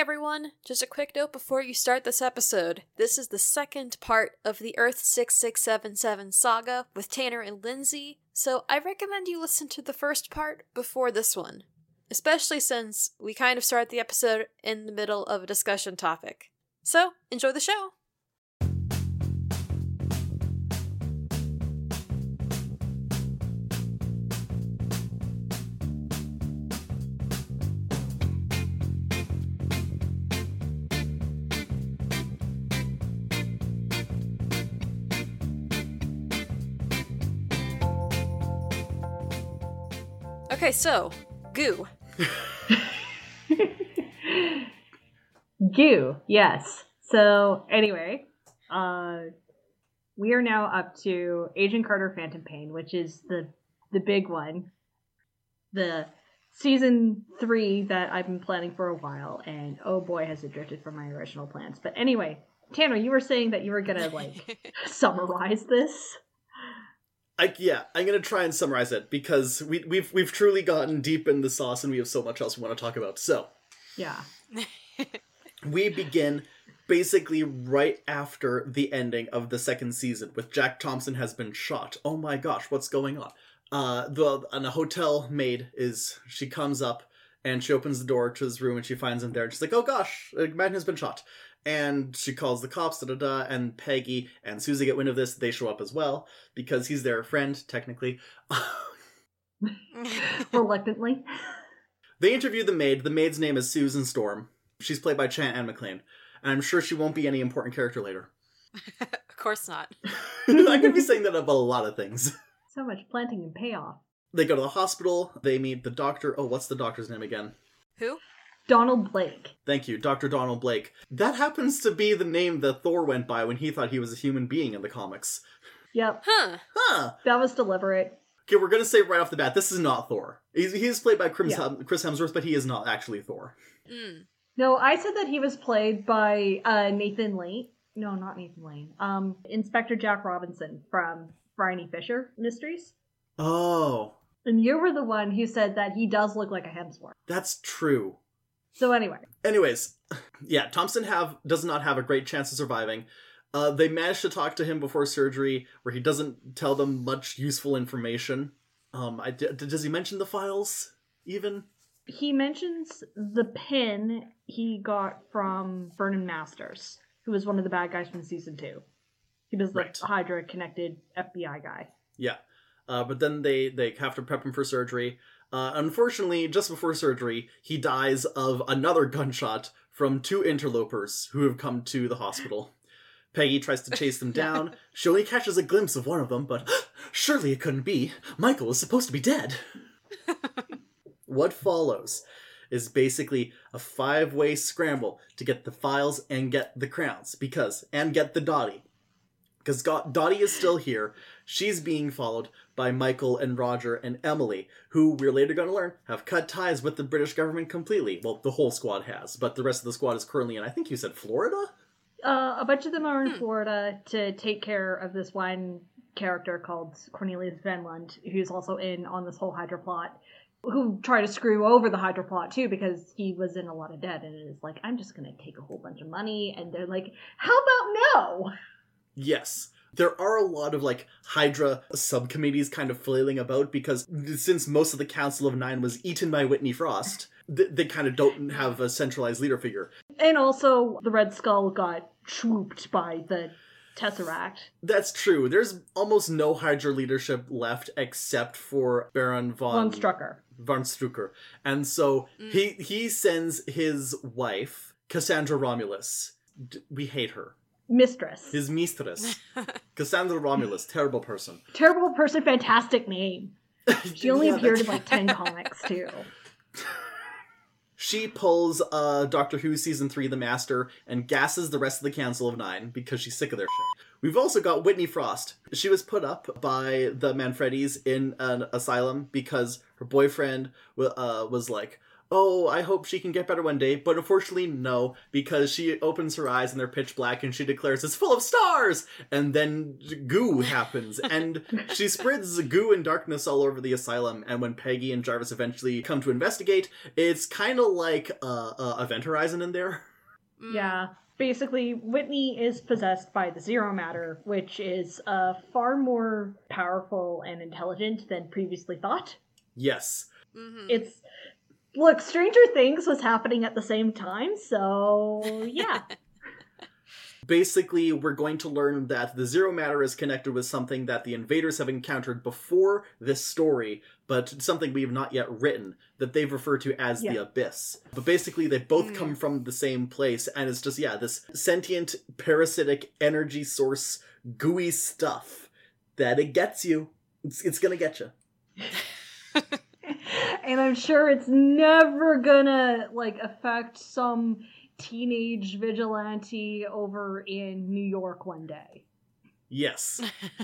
everyone! Just a quick note before you start this episode. This is the second part of the Earth 6677 saga with Tanner and Lindsay, so I recommend you listen to the first part before this one. Especially since we kind of start the episode in the middle of a discussion topic. So, enjoy the show! Okay, so, goo. Goo, yes. So, anyway, we are now up to Agent Carter Phantom Pain, which is the big one. The season 3 that I've been planning for a while, and oh boy, has it drifted from my original plans. But anyway, Tanner, you were saying that you were gonna, summarize this? I'm gonna try and summarize it because we've truly gotten deep in the sauce and we have so much else we want to talk about. So, yeah, we begin basically right after the ending of the second season, with Jack Thompson has been shot. Oh my gosh, what's going on? And a hotel maid she comes up and she opens the door to his room and she finds him there and she's like, oh gosh, a man has been shot. And she calls the cops, and Peggy and Susie get wind of this. They show up as well, because he's their friend, technically. Reluctantly. They interview the maid. The maid's name is Susan Storm. She's played by Anne McClain. And I'm sure she won't be any important character later. Of course not. I'm going to be saying that about a lot of things. So much planting and payoff. They go to the hospital. They meet the doctor. Oh, what's the doctor's name again? Who? Donald Blake. Thank you, Dr. Donald Blake. That happens to be the name that Thor went by when he thought he was a human being in the comics. Yep. Huh. That was deliberate. Okay, we're going to say right off the bat, this is not Thor. He's played by Chris Hemsworth, but he is not actually Thor. Mm. No, I said that he was played by Nathan Lane. No, not Nathan Lane. Inspector Jack Robinson from Bryony Fisher Mysteries. Oh. And you were the one who said that he does look like a Hemsworth. That's true. So anyway. Anyways, yeah, Thompson does not have a great chance of surviving. They manage to talk to him before surgery, where he doesn't tell them much useful information. Does he mention the files, even? He mentions the pin he got from Vernon Masters, who was one of the bad guys from season 2. He was the Hydra-connected FBI guy. Yeah. But then they have to prep him for surgery. Unfortunately, just before surgery, he dies of another gunshot from 2 interlopers who have come to the hospital. Peggy tries to chase them down. She only catches a glimpse of one of them, but surely it couldn't be. Michael is supposed to be dead. What follows is basically a 5-way scramble to get the files and get the crowns, and get the Dottie. Because Dottie is still here. She's being followed by Michael and Roger and Emily, who we're later going to learn have cut ties with the British government completely. Well, the whole squad has, but the rest of the squad is currently in, I think you said Florida? A bunch of them are in Florida to take care of this one character called Cornelius Venlund, who's also in on this whole Hydra plot, who try to screw over the Hydra plot too, because he was in a lot of debt, and it is like, I'm just going to take a whole bunch of money, and they're like, how about no? Yes. There are a lot of, Hydra subcommittees kind of flailing about, because since most of the Council of Nine was eaten by Whitney Frost, they kind of don't have a centralized leader figure. And also, the Red Skull got swooped by the Tesseract. That's true. There's almost no Hydra leadership left except for Baron von Strucker. And so he sends his wife, Cassandra Romulus. We hate her. Mistress. His mistress. Cassandra Romulus. Terrible person. Terrible person, fantastic name. She only appeared in 10 comics, too. She pulls Doctor Who Season 3 The Master and gasses the rest of the Council of Nine because she's sick of their shit. We've also got Whitney Frost. She was put up by the Manfredis in an asylum because her boyfriend was like, oh, I hope she can get better one day. But unfortunately, no, because she opens her eyes and they're pitch black and she declares it's full of stars. And then goo happens and she spreads goo and darkness all over the asylum. And when Peggy and Jarvis eventually come to investigate, it's kind of like Event Horizon in there. Yeah. Basically, Whitney is possessed by the Zero Matter, which is far more powerful and intelligent than previously thought. Yes. Mm-hmm. Look, Stranger Things was happening at the same time, so yeah. Basically, we're going to learn that the Zero Matter is connected with something that the invaders have encountered before this story, but something we have not yet written, that they've referred to as the Abyss. But basically, they both come from the same place, and it's just, this sentient, parasitic energy source, gooey stuff, that it gets you. It's gonna get you. And I'm sure it's never gonna, affect some teenage vigilante over in New York one day. Yes.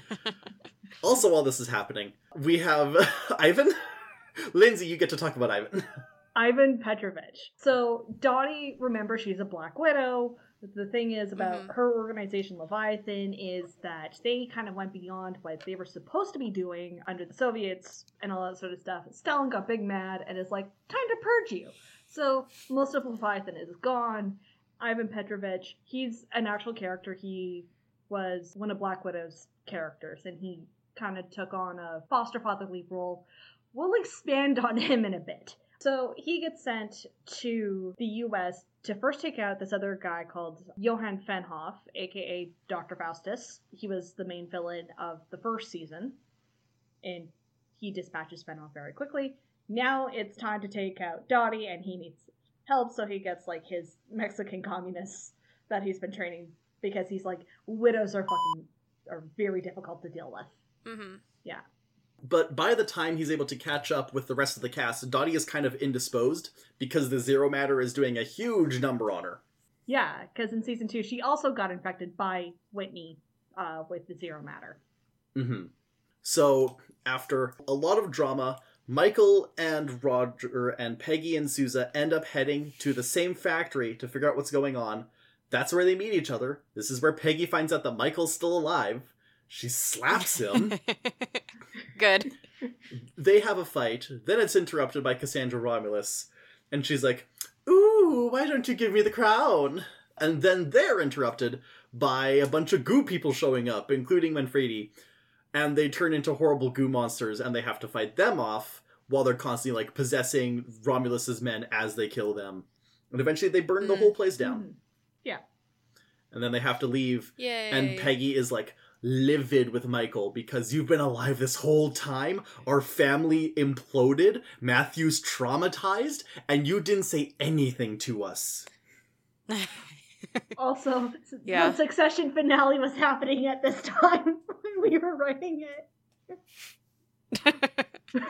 Also, while this is happening, we have Ivan. Lindsay, you get to talk about Ivan. Ivan Petrovich. So Dottie, remember, she's a Black Widow. The thing is about her organization, Leviathan, is that they kind of went beyond what they were supposed to be doing under the Soviets and all that sort of stuff. Stalin got big mad and is like, time to purge you. So most of Leviathan is gone. Ivan Petrovich, he's an actual character. He was one of Black Widow's characters, and he kind of took on a foster fatherly role. We'll expand on him in a bit. So he gets sent to the U.S. to first take out this other guy called Johann Fenhoff, a.k.a. Dr. Faustus. He was the main villain of the first season, and he dispatches Fenhoff very quickly. Now it's time to take out Dottie, and he needs help, so he gets, his Mexican communists that he's been training, because he's widows are very difficult to deal with. Mm-hmm. Yeah. But by the time he's able to catch up with the rest of the cast, Dottie is kind of indisposed because the Zero Matter is doing a huge number on her. Yeah, because in season 2, she also got infected by Whitney with the Zero Matter. Mm-hmm. So, after a lot of drama, Michael and Roger and Peggy and Sousa end up heading to the same factory to figure out what's going on. That's where they meet each other. This is where Peggy finds out that Michael's still alive. She slaps him. Good. They have a fight. Then it's interrupted by Cassandra Romulus. And she's like, ooh, why don't you give me the crown? And then they're interrupted by a bunch of goo people showing up, including Manfredi. And they turn into horrible goo monsters, and they have to fight them off while they're constantly, possessing Romulus's men as they kill them. And eventually they burn the whole place down. Yeah. And then they have to leave. Yay. And Peggy is, livid with Michael because you've been alive this whole time. Our family imploded. Matthew's traumatized. And you didn't say anything to us. Also, the Succession finale was happening at this time when we were writing it.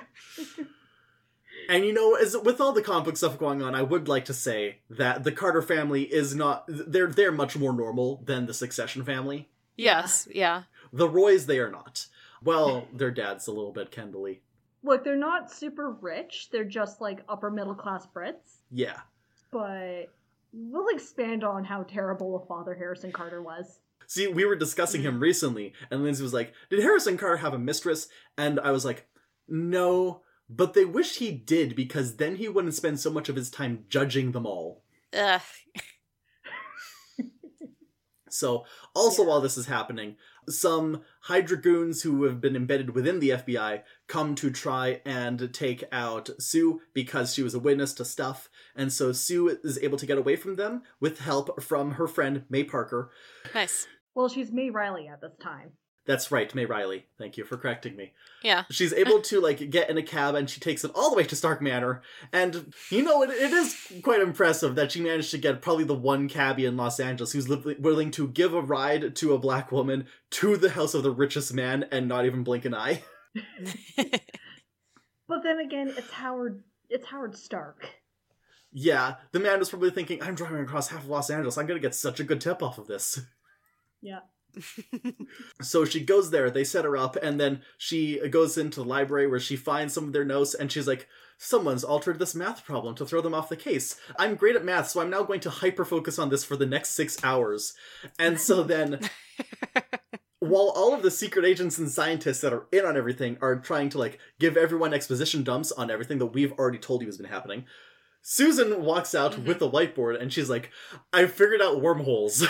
And as with all the comic book stuff going on, I would like to say that the Carter family is not... They're much more normal than the Succession family. Yes, yeah. The Roys, they are not. Well, their dad's a little bit Kendall-y. Look, they're not super rich. They're just, upper middle class Brits. Yeah. But we'll expand on how terrible a father Harrison Carter was. See, we were discussing him recently, and Lindsay was like, did Harrison Carter have a mistress? And I was like, no, but they wish he did, because then he wouldn't spend so much of his time judging them all. Ugh. So, also while this is happening, some Hydra goons who have been embedded within the FBI come to try and take out Sue because she was a witness to stuff. And so Sue is able to get away from them with help from her friend May Parker. Nice. Well, she's May Riley at this time. That's right, May Riley. Thank you for correcting me. Yeah. She's able to, get in a cab, and she takes it all the way to Stark Manor. And, it is quite impressive that she managed to get probably the one cabbie in Los Angeles who's willing to give a ride to a black woman to the house of the richest man and not even blink an eye. But then again, it's Howard Stark. Yeah, the man was probably thinking, I'm driving across half of Los Angeles. I'm going to get such a good tip off of this. Yeah. So she goes there, they set her up, and then she goes into the library where she finds some of their notes, and she's like, someone's altered this math problem to throw them off the case. I'm great at math, so I'm now going to hyper-focus on this for the next 6 hours. And so then, while all of the secret agents and scientists that are in on everything are trying to, like, give everyone exposition dumps on everything that we've already told you has been happening, Susan walks out with a whiteboard, and she's like, I figured out wormholes.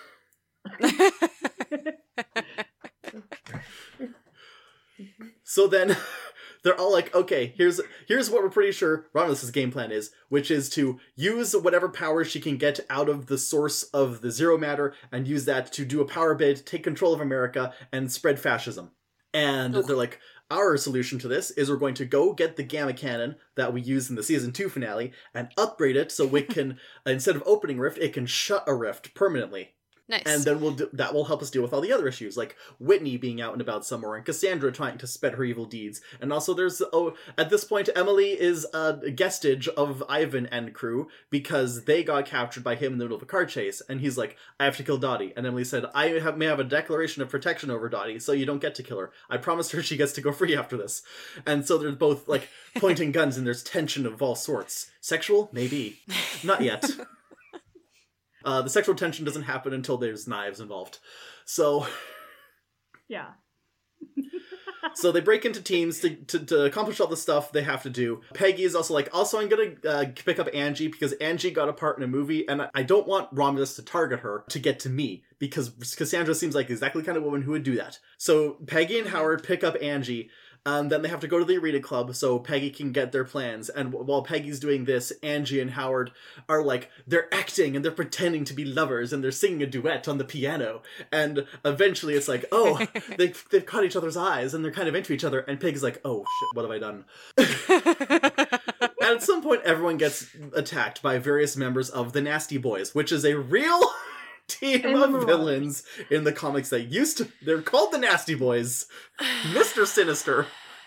So then they're all like, okay, here's what we're pretty sure Romulus' game plan is, which is to use whatever power she can get out of the source of the zero matter and use that to do a power bid, take control of America, and spread fascism. And they're like, our solution to this is we're going to go get the gamma cannon that we used in the season 2 finale and upgrade it so it can, instead of opening a rift, it can shut a rift permanently. Nice. And then that will help us deal with all the other issues, like Whitney being out and about somewhere, and Cassandra trying to spread her evil deeds. And also there's, at this point, Emily is a guestage of Ivan and crew, because they got captured by him in the middle of a car chase, and he's like, I have to kill Dottie. And Emily said, may have a declaration of protection over Dottie, so you don't get to kill her. I promised her she gets to go free after this. And so they're both, like, pointing guns, and there's tension of all sorts. Sexual? Maybe. Not yet. The sexual tension doesn't happen until there's knives involved. So, yeah. So they break into teams to accomplish all the stuff they have to do. Peggy is also like, I'm going to pick up Angie because Angie got a part in a movie, and I don't want Romulus to target her to get to me, because Cassandra seems like exactly the kind of woman who would do that. So Peggy and Howard pick up Angie. Then they have to go to the Arena Club so Peggy can get their plans. And while Peggy's doing this, Angie and Howard are like, they're acting and they're pretending to be lovers and they're singing a duet on the piano. And eventually it's like, oh, they've caught each other's eyes and they're kind of into each other. And Peggy's like, oh shit, what have I done? And at some point everyone gets attacked by various members of the Nasty Boys, which is a real team of villains in the comics that they're called the Nasty Boys. Mr. Sinister.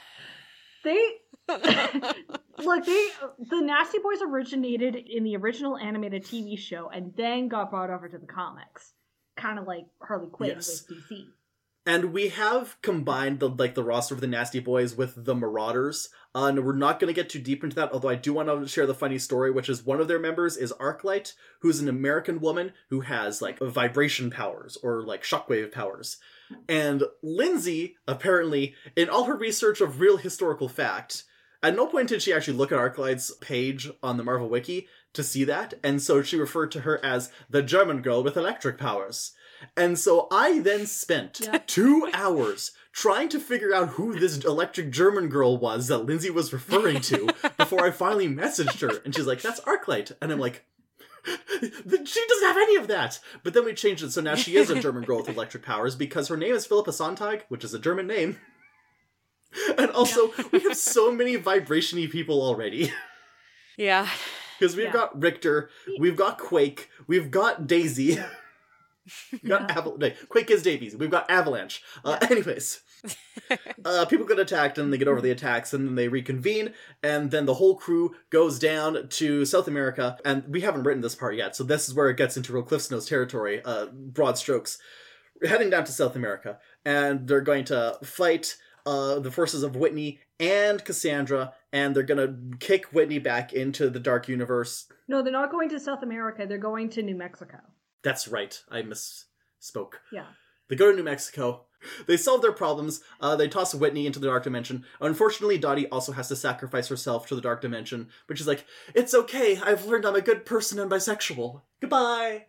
The Nasty Boys originated in the original animated TV show and then got brought over to the comics. Kind of like Harley Quinn with DC. And we have combined the roster of the Nasty Boys with the Marauders. And we're not going to get too deep into that, although I do want to share the funny story, which is one of their members is Arclight, who's an American woman who has, like, vibration powers, or, like, shockwave powers. And Lindsay, apparently, in all her research of real historical fact, at no point did she actually look at Arclight's page on the Marvel Wiki to see that, and so she referred to her as the German girl with electric powers. And so I then spent 2 hours trying to figure out who this electric German girl was that Lindsay was referring to before I finally messaged her. And she's like, that's Arclight. And I'm like, she doesn't have any of that. But then we changed it, so now she is a German girl with electric powers because her name is Philippa Sontag, which is a German name. And also, we have so many vibration-y people already. Yeah. Because we've got Richter, we've got Quake, we've got Daisy. We've got Quake is Davies. We've got Avalanche. Anyways, people get attacked and they get over the attacks and then they reconvene and then the whole crew goes down to South America. And we haven't written this part yet, so this is where it gets into real Cliff Notes territory, broad strokes. We're heading down to South America and they're going to fight the forces of Whitney and Cassandra, and they're going to kick Whitney back into the Dark Universe. No, they're not going to South America. They're going to New Mexico. That's right. I misspoke. Yeah. They go to New Mexico. They solve their problems. They toss Whitney into the Dark Dimension. Unfortunately, Dottie also has to sacrifice herself to the Dark Dimension, but she's like, it's okay. I've learned I'm a good person and bisexual. Goodbye.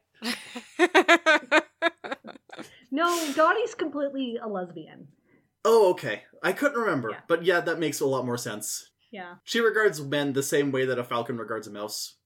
No, Dottie's completely a lesbian. Oh, okay. I couldn't remember. Yeah. But yeah, that makes a lot more sense. Yeah. She regards men the same way that a falcon regards a mouse.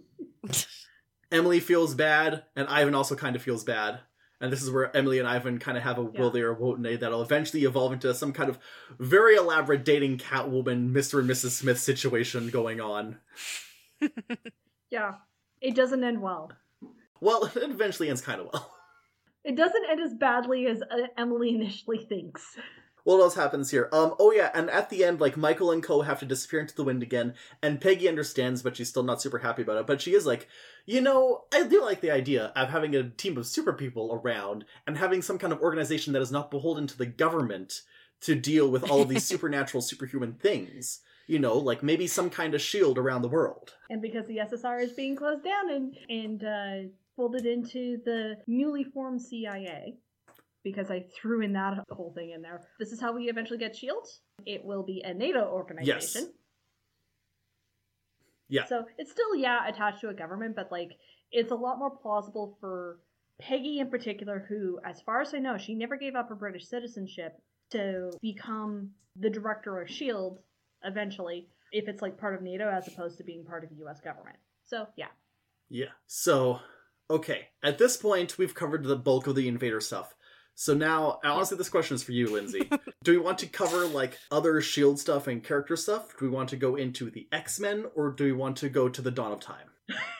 Emily feels bad, and Ivan also kind of feels bad. And this is where Emily and Ivan kind of have a will they or won't they that'll eventually evolve into some kind of very elaborate dating Catwoman, Mr. and Mrs. Smith situation going on. Yeah. It doesn't end well. Well, it eventually ends kind of well. It doesn't end as badly as Emily initially thinks. What else happens here? Oh yeah, and at the end, like, Michael and Co have to disappear into the wind again, and Peggy understands, but she's still not super happy about it. But she is like, I do like the idea of having a team of super people around, and having some kind of organization that is not beholden to the government to deal with all of these supernatural, superhuman things. Like maybe some kind of shield around the world. And because the SSR is being closed down and folded into the newly formed CIA, because I threw in that whole thing in there. This is how we eventually get S.H.I.E.L.D. It will be a NATO organization. Yes. Yeah. So it's still, attached to a government, but, like, it's a lot more plausible for Peggy in particular, who, as far as I know, she never gave up her British citizenship to become the director of S.H.I.E.L.D. eventually, if it's, like, part of NATO as opposed to being part of the U.S. government. So, yeah. Yeah. So, okay. At this point, we've covered the bulk of the Invader stuff. So now, honestly, this question is for you, Lindsay. Do we want to cover, like, other S.H.I.E.L.D. stuff and character stuff? Do we want to go into the X-Men, or do we want to go to the Dawn of Time?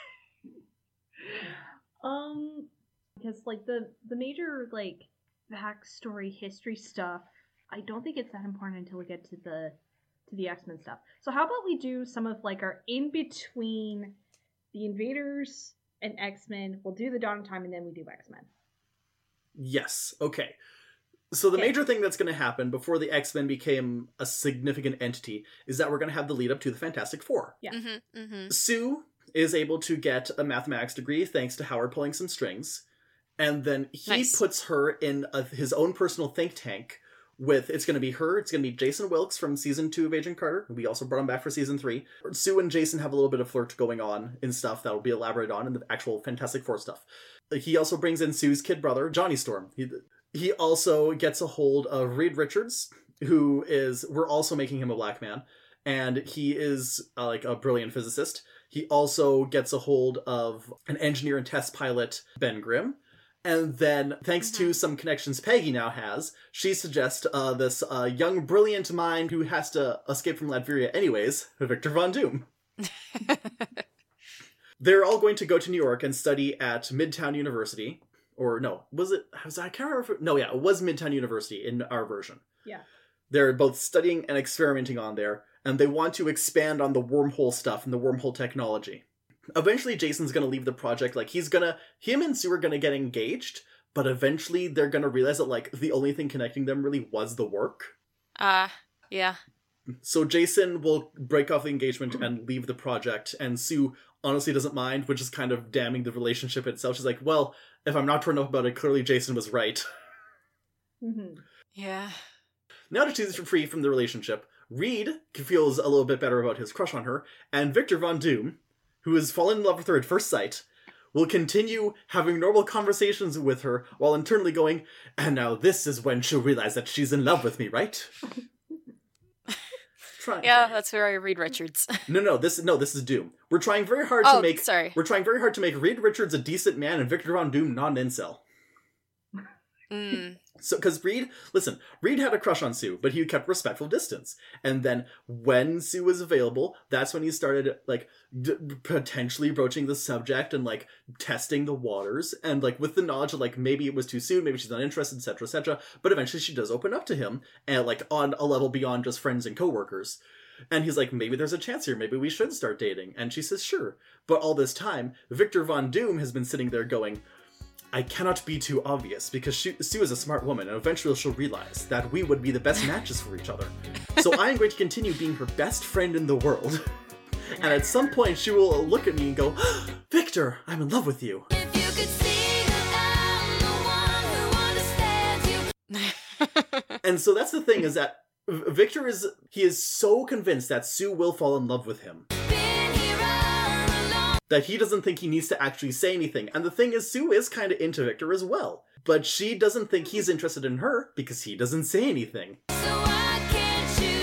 Because, like, the major, like, backstory history stuff, I don't think it's that important until we get to the X-Men stuff. So how about we do some of, like, our in-between the Invaders and X-Men, we'll do the Dawn of Time, and then we do X-Men. Yes. Okay. So the major thing that's going to happen before the X-Men became a significant entity is that we're going to have the lead up to the Fantastic Four. Yeah. Mm-hmm, mm-hmm. Sue is able to get a mathematics degree thanks to Howard pulling some strings. And then he puts her in his own personal think tank with, it's going to be her, it's going to be Jason Wilkes from season 2 of Agent Carter. We also brought him back for season 3. Sue and Jason have a little bit of flirt going on in stuff that will be elaborated on in the actual Fantastic Four stuff. He also brings in Sue's kid brother, Johnny Storm. He also gets a hold of Reed Richards, who is, we're also making him a black man, and he is like a brilliant physicist. He also gets a hold of an engineer and test pilot, Ben Grimm. And then, thanks to some connections Peggy now has, she suggests this young, brilliant mind who has to escape from Latveria anyways, Victor Von Doom. They're all going to go to New York and study at Midtown University. Or no, I can't remember. It was Midtown University in our version. Yeah. They're both studying and experimenting on there, and they want to expand on the wormhole stuff and the wormhole technology. Eventually, Jason's going to leave the project. Like, him and Sue are going to get engaged, but eventually they're going to realize that, like, the only thing connecting them really was the work. Yeah. So Jason will break off the engagement and leave the project, and Sue honestly doesn't mind, which is kind of damning the relationship itself. She's like, well, if I'm not turned up about it, clearly Jason was right. Mm-hmm. Yeah. Now that she's free from the relationship, Reed feels a little bit better about his crush on her, and Victor Von Doom, who has fallen in love with her at first sight, will continue having normal conversations with her while internally going, and now this is when she'll realize that she's in love with me, right? Yeah, that's very Reed Richards. No, this is Doom. We're trying very hard We're trying very hard to make Reed Richards a decent man and Victor Von Doom not an incel. So, because Reed had a crush on Sue, but he kept respectful distance. And then when Sue was available, that's when he started, like, potentially broaching the subject and, like, testing the waters. And, like, with the knowledge of, like, maybe it was too soon, maybe she's not interested, etc., etc. But eventually she does open up to him, and, like, on a level beyond just friends and coworkers. And he's like, maybe there's a chance here, maybe we should start dating. And she says, sure. But all this time, Victor Von Doom has been sitting there going, I cannot be too obvious, because Sue is a smart woman, and eventually she'll realize that we would be the best matches for each other. So I am going to continue being her best friend in the world. And at some point, she will look at me and go, Victor, I'm in love with you. If you could see that I'm the one who understands you. And so that's the thing, is that Victor is so convinced that Sue will fall in love with him that he doesn't think he needs to actually say anything. And the thing is, Sue is kind of into Victor as well. But she doesn't think he's interested in her because he doesn't say anything. So why can't you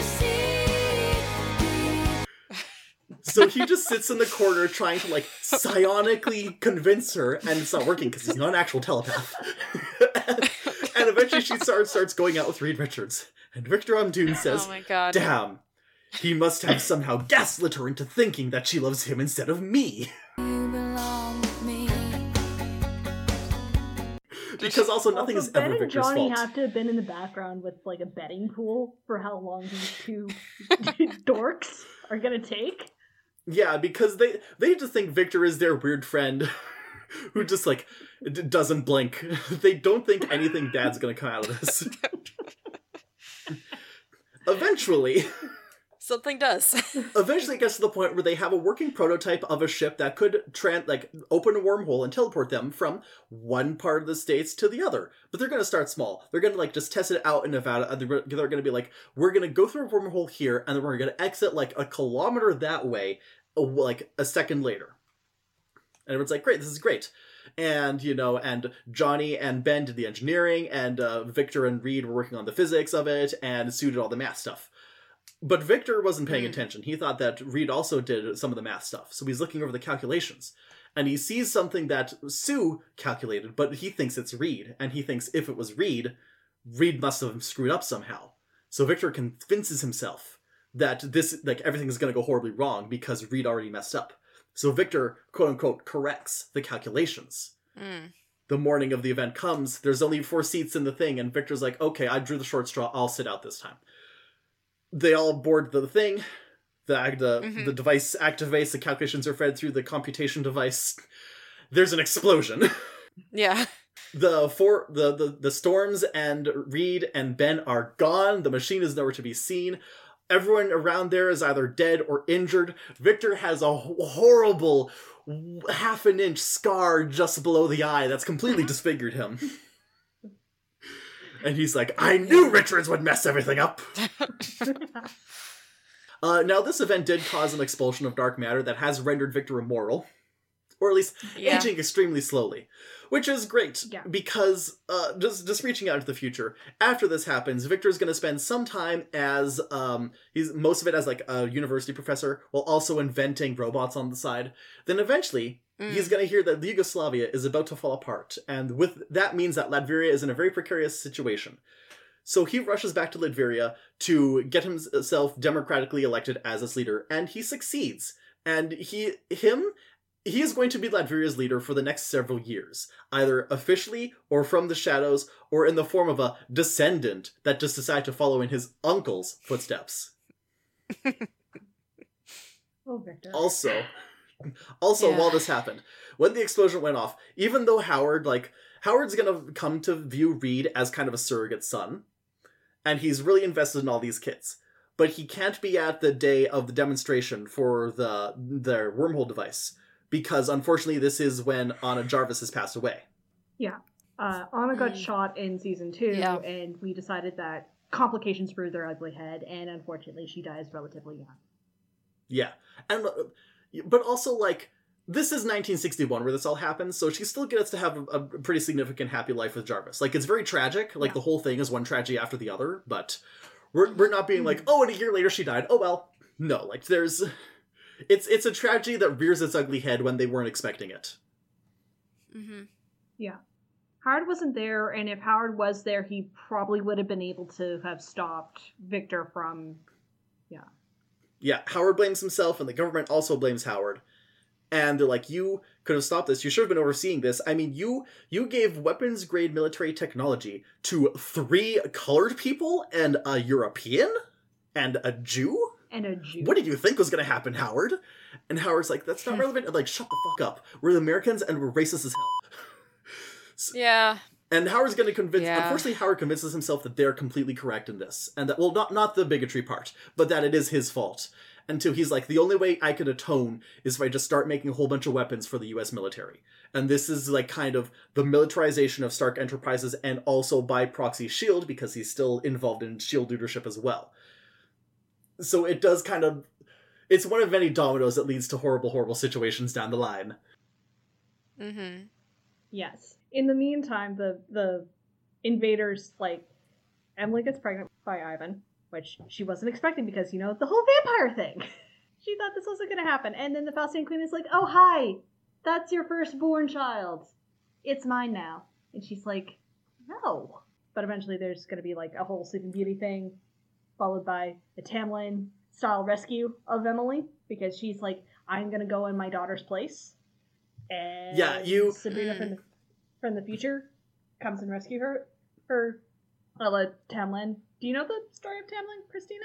see? So he just sits in the corner trying to, like, psionically convince her, and it's not working because he's not an actual telepath. And eventually she starts going out with Reed Richards. And Victor Von Doom says, oh my God. Damn. He must have somehow gaslit her into thinking that she loves him instead of me. You belong with me. Because also nothing is Ben ever and Victor's Johnny fault. have to have been in the background with like a betting pool for how long these two dorks are gonna take. Yeah, because they just think Victor is their weird friend who just like doesn't blink. They don't think anything bad's gonna come out of this. Eventually Something does. it gets to the point where they have a working prototype of a ship that could open a wormhole and teleport them from one part of the states to the other. But they're going to start small. They're going to like just test it out in Nevada. And they're going to be like, we're going to go through a wormhole here, and then we're going to exit like a kilometer that way, like a second later. And everyone's like, great, this is great. And, and Johnny and Ben did the engineering, and Victor and Reed were working on the physics of it, and Sue did all the math stuff. But Victor wasn't paying attention. He thought that Reed also did some of the math stuff. So he's looking over the calculations. And he sees something that Sue calculated, but he thinks it's Reed. And he thinks if it was Reed, Reed must have screwed up somehow. So Victor convinces himself that this, like, everything is going to go horribly wrong because Reed already messed up. So Victor, quote-unquote, corrects the calculations. The morning of the event comes, there's only 4 seats in the thing, and Victor's like, okay, I drew the short straw, I'll sit out this time. They all board the thing, the device activates, the calculations are fed through the computation device. There's an explosion. Yeah. The Storms and Reed and Ben are gone, the machine is nowhere to be seen. Everyone around there is either dead or injured. Victor has a horrible half-an-inch scar just below the eye that's completely disfigured him. And he's like, I knew Richards would mess everything up! Now, this event did cause an expulsion of dark matter that has rendered Victor immoral. Or at least aging extremely slowly. Which is great, because just reaching out into the future, after this happens, Victor's going to spend some time as, most of it as like a university professor, while also inventing robots on the side. Then eventually, he's going to hear that Yugoslavia is about to fall apart, and that means that Latveria is in a very precarious situation. So he rushes back to Latveria to get himself democratically elected as its leader, and he succeeds. And he is going to be Latveria's leader for the next several years, either officially or from the shadows, or in the form of a descendant that just decided to follow in his uncle's footsteps. Oh, Victor. Also, while this happened, when the explosion went off, even though Howard's gonna come to view Reed as kind of a surrogate son, and he's really invested in all these kids, but he can't be at the day of the demonstration for their wormhole device, because unfortunately this is when Anna Jarvis has passed away. Yeah. Anna got shot in season 2, and we decided that complications reared their ugly head, and unfortunately she dies relatively young. Yeah. But also, like, this is 1961 where this all happens, so she still gets to have a pretty significant happy life with Jarvis. Like, it's very tragic, like, the whole thing is one tragedy after the other, but we're not being like, oh, and a year later she died, oh well. No, like, it's a tragedy that rears its ugly head when they weren't expecting it. Mm-hmm. Yeah. Howard wasn't there, and if Howard was there, he probably would have been able to have stopped Victor from... Yeah, Howard blames himself, and the government also blames Howard. And they're like, you could have stopped this. You should have been overseeing this. I mean, you gave weapons-grade military technology to 3 colored people and a European and a Jew? And a Jew. What did you think was going to happen, Howard? And Howard's like, that's not relevant. And like, shut the fuck up. We're the Americans, and we're racist as hell. Yeah. And Howard's going to convince... Yeah. Unfortunately, Howard convinces himself that they're completely correct in this. And that, well, not the bigotry part, but that it is his fault. Until he's like, the only way I could atone is if I just start making a whole bunch of weapons for the U.S. military. And this is like kind of the militarization of Stark Enterprises, and also by proxy S.H.I.E.L.D., because he's still involved in S.H.I.E.L.D. leadership as well. So it does kind of... It's one of many dominoes that leads to horrible, horrible situations down the line. Mm-hmm. Yes. In the meantime, the invaders, like, Emily gets pregnant by Ivan, which she wasn't expecting because, the whole vampire thing. She thought this wasn't going to happen. And then the Faustian Queen is like, oh, hi, that's your firstborn child. It's mine now. And she's like, no. But eventually there's going to be, like, a whole Sleeping Beauty thing, followed by a Tamlin-style rescue of Emily, because she's like, I'm going to go in my daughter's place. And Sabrina from the future comes and rescue her. Tamlin. Do you know the story of Tamlin, Christina?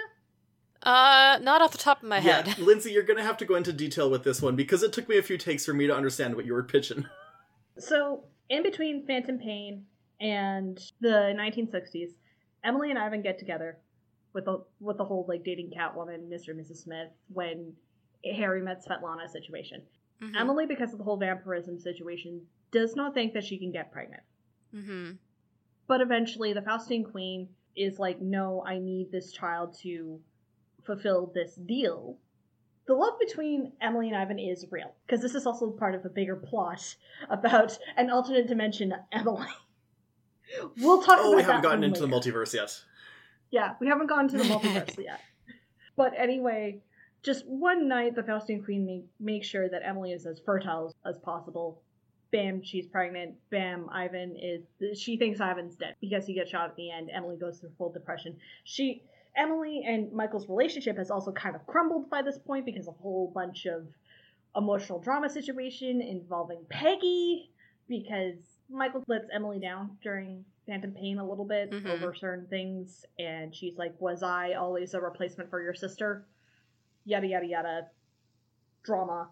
Not off the top of my head. Yeah, Lindsay, you're gonna have to go into detail with this one because it took me a few takes for me to understand what you were pitching. So, in between Phantom Pain and the 1960s, Emily and Ivan get together with the whole like dating Catwoman, Mr. and Mrs. Smith when Harry met Svetlana situation. Mm-hmm. Emily, because of the whole vampirism situation, does not think that she can get pregnant. Mm-hmm. But eventually, the Faustine Queen is like, no, I need this child to fulfill this deal. The love between Emily and Ivan is real, because this is also part of a bigger plot about an alternate dimension Emily. We'll talk about that. We haven't gotten later. into the multiverse yet. Yeah, we haven't gotten to the multiverse yet. But anyway, just one night, the Faustine Queen makes sure that Emily is as fertile as possible. Bam, she's pregnant. Bam, she thinks Ivan's dead because he gets shot at the end. Emily goes through full depression. Emily and Michael's relationship has also kind of crumbled by this point because of a whole bunch of emotional drama situation involving Peggy, because Michael lets Emily down during Phantom Pain a little bit over certain things, and she's like, was I always a replacement for your sister? Yada, yada, yada. Drama.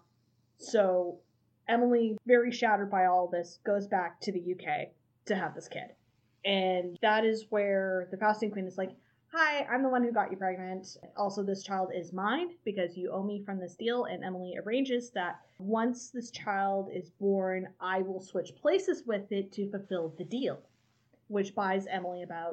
So Emily, very shattered by all this, goes back to the UK to have this kid. And that is where the Faustine Queen is like, hi, I'm the one who got you pregnant. Also, this child is mine because you owe me from this deal. And Emily arranges that once this child is born, I will switch places with it to fulfill the deal, which buys Emily about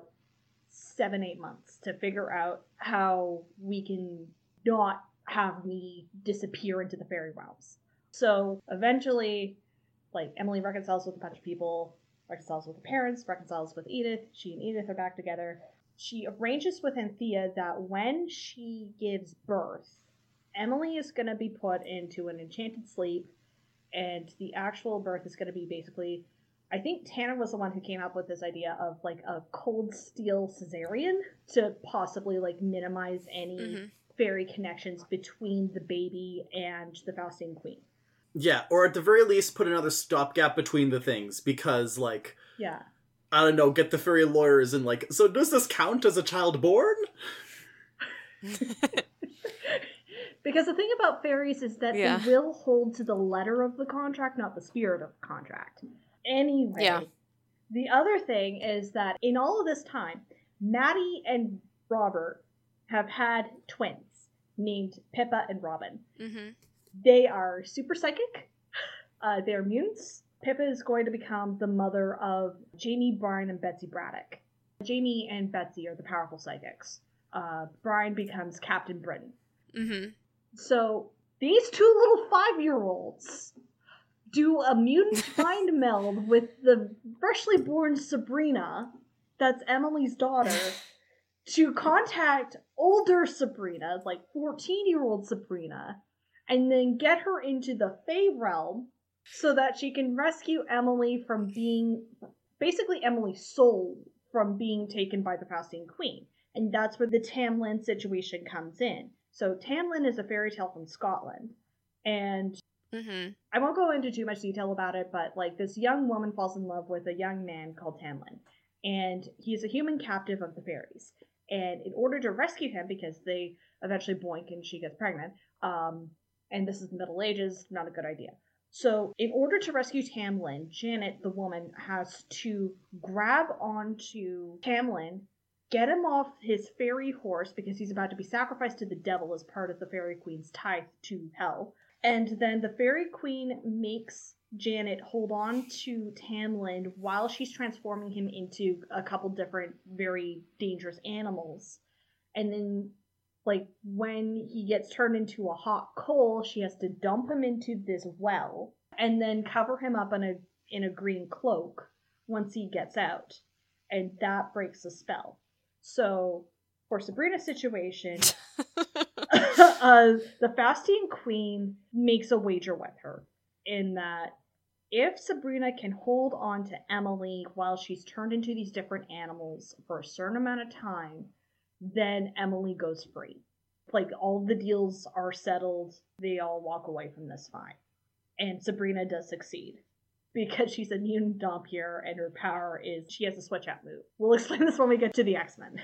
7-8 months to figure out how we can not have me disappear into the fairy realms. So eventually, like, Emily reconciles with a bunch of people, reconciles with her parents, reconciles with Edith. She and Edith are back together. She arranges with Anthea that when she gives birth, Emily is going to be put into an enchanted sleep, and the actual birth is going to be basically, I think Tanner was the one who came up with this idea of like a cold steel cesarean to possibly like minimize any fairy connections between the baby and the Faustine Queen. Yeah, or at the very least put another stopgap between the things, because like... Yeah. I don't know, get the fairy lawyers and like, so does this count as a child born? Because the thing about fairies is that they will hold to the letter of the contract, not the spirit of the contract. Anyway, the other thing is that in all of this time, Maddie and Robert have had twins named Pippa and Robin. Mm-hmm. They are super psychic. They're mutants. Pippa is going to become the mother of Jamie, Brian, and Betsy Braddock. Jamie and Betsy are the powerful psychics. Brian becomes Captain Britain. Mm-hmm. So these two little 5-year-olds do a mutant mind meld with the freshly born Sabrina, that's Emily's daughter, to contact older Sabrina, like 14-year-old Sabrina, and then get her into the Fae realm so that she can rescue Emily from being, basically Emily's soul, from being taken by the Faustine Queen. And that's where the Tamlin situation comes in. So Tamlin is a fairy tale from Scotland. And I won't go into too much detail about it, but like this young woman falls in love with a young man called Tamlin. And he's a human captive of the fairies. And in order to rescue him, because they eventually boink and she gets pregnant, and this is the Middle Ages, not a good idea. So in order to rescue Tamlin, Janet, the woman, has to grab onto Tamlin, get him off his fairy horse because he's about to be sacrificed to the devil as part of the fairy queen's tithe to hell. And then the fairy queen makes Janet hold on to Tamlin while she's transforming him into a couple different very dangerous animals. And then, like, when he gets turned into a hot coal, she has to dump him into this well and then cover him up in a green cloak once he gets out. And that breaks the spell. So, for Sabrina's situation, the Faustine Queen makes a wager with her in that if Sabrina can hold on to Emily while she's turned into these different animals for a certain amount of time, then Emily goes free. Like, all the deals are settled, they all walk away from this fine. And Sabrina does succeed. because she's a mutant Dhampir and her power is she has a switch out move. We'll explain this when we get to the X-Men.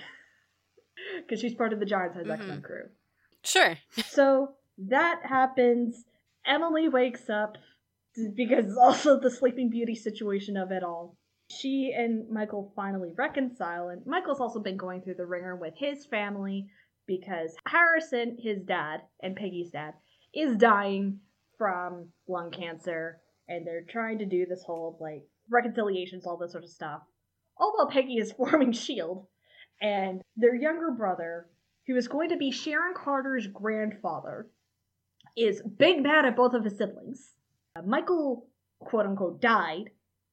Because she's part of the Giant Size X-Men crew. Sure. So that happens. Emily wakes up because also the Sleeping Beauty situation of it all. She and Michael finally reconcile, and Michael's also been going through the ringer with his family because Harrison, his dad, and Peggy's dad, is dying from lung cancer, and they're trying to do this whole, like, reconciliations, all this sort of stuff. All while Peggy is forming S.H.I.E.L.D., and their younger brother, who is going to be Sharon Carter's grandfather, is big mad at both of his siblings. Michael, quote-unquote, died,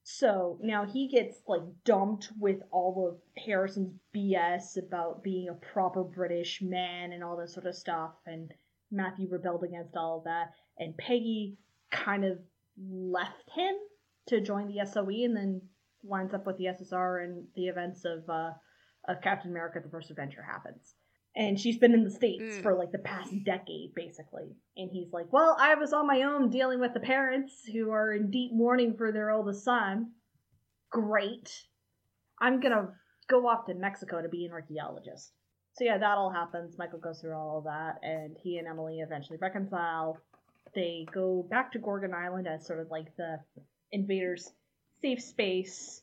so now he gets, like, dumped with all of Harrison's BS about being a proper British man and all this sort of stuff, and Matthew rebelled against all of that, and Peggy kind of left him to join the SOE and then winds up with the SSR, and the events of Captain America: The First Adventure happens. And she's been in the States for, like, the past decade, basically. And he's like, well, I was on my own dealing with the parents who are in deep mourning for their oldest son. Great. I'm gonna go off to Mexico to be an archaeologist. So yeah, that all happens. Michael goes through all of that, and he and Emily eventually reconcile. They go back to Gorgon Island as sort of like the invaders' safe space.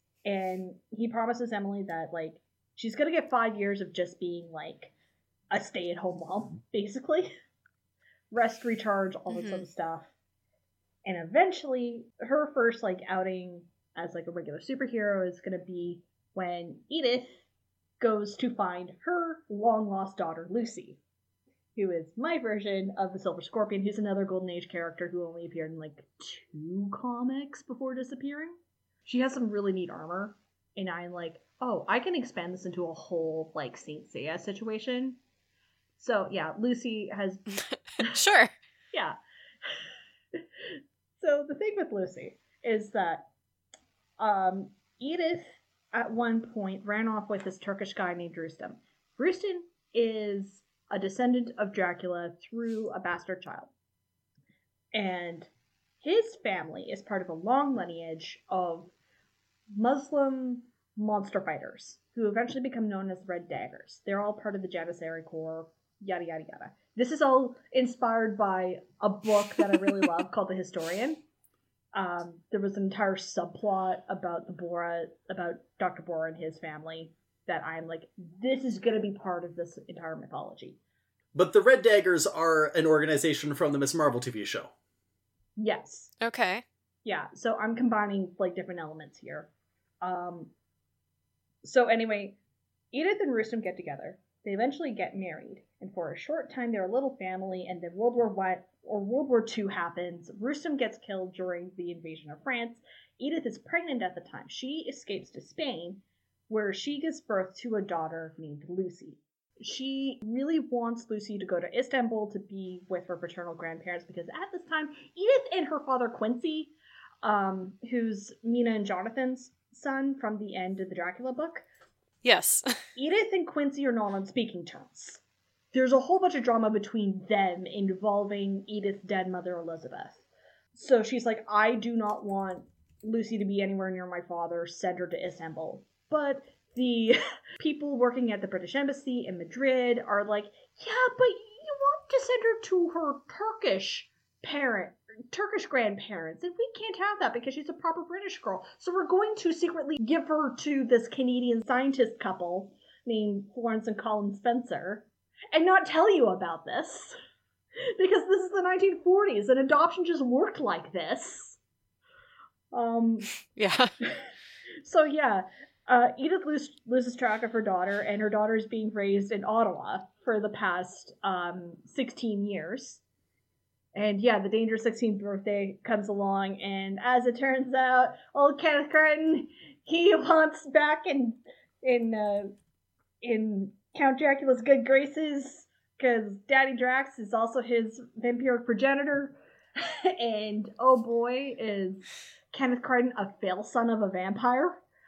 And he promises Emily that, like, she's gonna get 5 years of just being, like, a stay-at-home mom, basically. Rest, recharge, all that sort of stuff. And eventually, her first, like, outing as, like, a regular superhero is gonna be when Edith goes to find her long-lost daughter, Lucy, who is my version of the Silver Scorpion, who's another Golden Age character who only appeared in, like, 2 comics before disappearing. She has some really neat armor, and I'm like, oh, I can expand this into a whole, like, Saint Seiya situation. So, yeah, Lucy has... Sure. Yeah. So, the thing with Lucy is that Edith, at one point, ran off with this Turkish guy named Rustem. Rustem is a descendant of Dracula through a bastard child. And his family is part of a long lineage of Muslim monster fighters who eventually become known as Red Daggers. They're all part of the Janissary Corps, yada yada yada. This is all inspired by a book that I really love called The Historian. There was an entire subplot about about Dr. Bora and his family that I'm like, this is going to be part of this entire mythology. But the Red Daggers are an organization from the Miss Marvel TV show. Yes. Okay. Yeah, so I'm combining, like, different elements here. So anyway, Edith and Rustem get together. They eventually get married, and for a short time they're a little family, and then World War II happens. Rustem gets killed during the invasion of France. Edith is pregnant at the time. She escapes to Spain, where she gives birth to a daughter named Lucy. She really wants Lucy to go to Istanbul to be with her paternal grandparents, because at this time, Edith and her father Quincy, who's Mina and Jonathan's son from the end of the Dracula book. Yes. Edith and Quincy are not on speaking terms. There's a whole bunch of drama between them involving Edith's dead mother, Elizabeth. So she's like, I do not want Lucy to be anywhere near my father, send her to Istanbul. But the people working at the British Embassy in Madrid are like, yeah, but you want to send her to her Turkish grandparents, and we can't have that because she's a proper British girl. So we're going to secretly give her to this Canadian scientist couple named Florence and Colin Spencer and not tell you about this. Because this is the 1940s and adoption just worked like this. Yeah. So yeah, Edith loses track of her daughter, and her daughter is being raised in Ottawa for the past 16 years. And yeah, the dangerous 16th birthday comes along, and as it turns out, old Kenneth Crichton, he wants back in Count Dracula's good graces, because Daddy Drax is also his vampiric progenitor, and oh boy, is Kenneth Crichton a fail son of a vampire.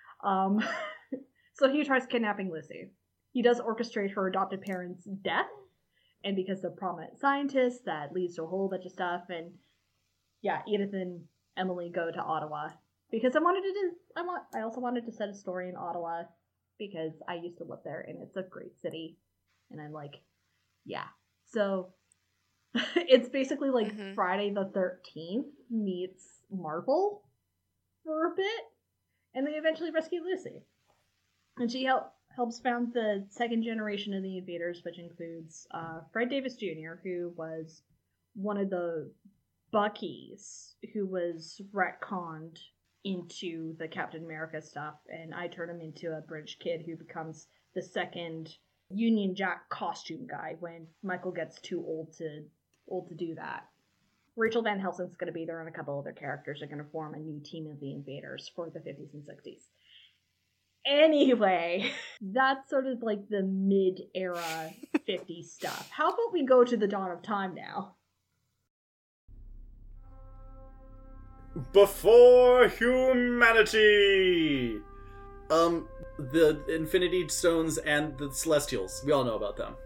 So he tries kidnapping Lucy. He does orchestrate her adopted parents' death, and because they're prominent scientists, that leads to a whole bunch of stuff, and yeah, Edith and Emily go to Ottawa because I also wanted to set a story in Ottawa because I used to live there and it's a great city, and I'm like, yeah. So it's basically like Friday the 13th meets Marvel for a bit, and they eventually rescue Lucy. And she helps found the second generation of the Invaders, which includes Fred Davis Jr., who was one of the Buckies who was retconned into the Captain America stuff, and I turn him into a British kid who becomes the second Union Jack costume guy when Michael gets too old to do that. Rachel Van Helsing's going to be there, and a couple other characters are going to form a new team of the Invaders for the 50s and 60s. Anyway, that's sort of like the mid-era 50s stuff. How about we go to the dawn of time now? Before humanity! The Infinity Stones and the Celestials. We all know about them.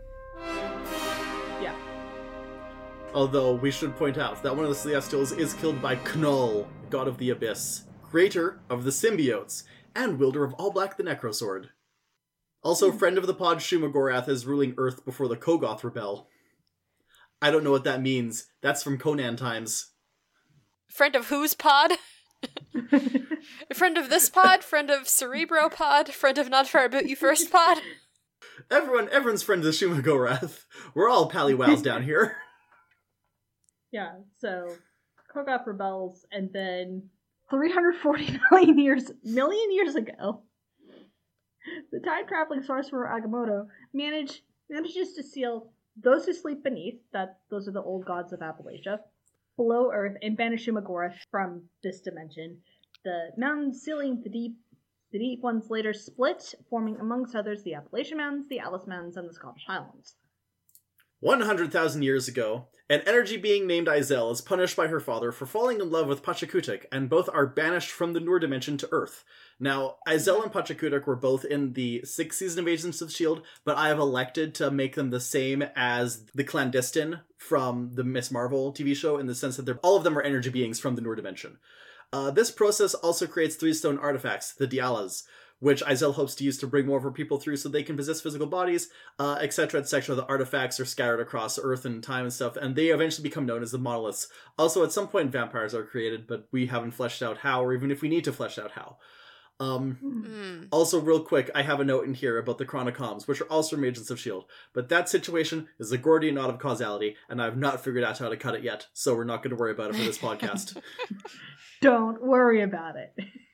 Yeah. Although, we should point out that one of the Celestials is killed by Knull, god of the Abyss, creator of the Symbiotes, and wielder of All Black the Necrosword. Also, friend of the pod Shumagorath is ruling Earth before the Kogoth rebel. I don't know what that means. That's from Conan times. Friend of whose pod? Friend of this pod? Friend of Cerebro pod? Friend of Not Far About You First pod? Everyone's friend is Shumagorath. We're all pally-wows down here. Yeah, so Kogoth rebels, and then 340 million years ago, the time-traveling sorcerer Agamotto manages to seal those who sleep beneath, those are the old gods of Appalachia, below Earth, and banish Shumagorath from this dimension. The mountains sealing the deep ones later split, forming amongst others the Appalachian Mountains, the Atlas Mountains, and the Scottish Highlands. 100,000 years ago, an energy being named Izel is punished by her father for falling in love with Pachacutec, and both are banished from the Noor dimension to Earth. Now, Izel and Pachacutec were both in the 6th season of Agents of S.H.I.E.L.D., but I have elected to make them the same as the Clandestine from the Miss Marvel TV show, in the sense that all of them are energy beings from the Noor dimension. This process also creates 3 stone artifacts, the Dialas, which Izel hopes to use to bring more of her people through so they can possess physical bodies, etc., etc. The artifacts are scattered across Earth and time and stuff, and they eventually become known as the Monoliths. Also, at some point, vampires are created, but we haven't fleshed out how, or even if we need to flesh out how. Also, real quick, I have a note in here about the Chronicoms, which are also from Agents of S.H.I.E.L.D., but that situation is a Gordian knot of causality, and I've not figured out how to cut it yet, so we're not going to worry about it for this podcast. Don't worry about it.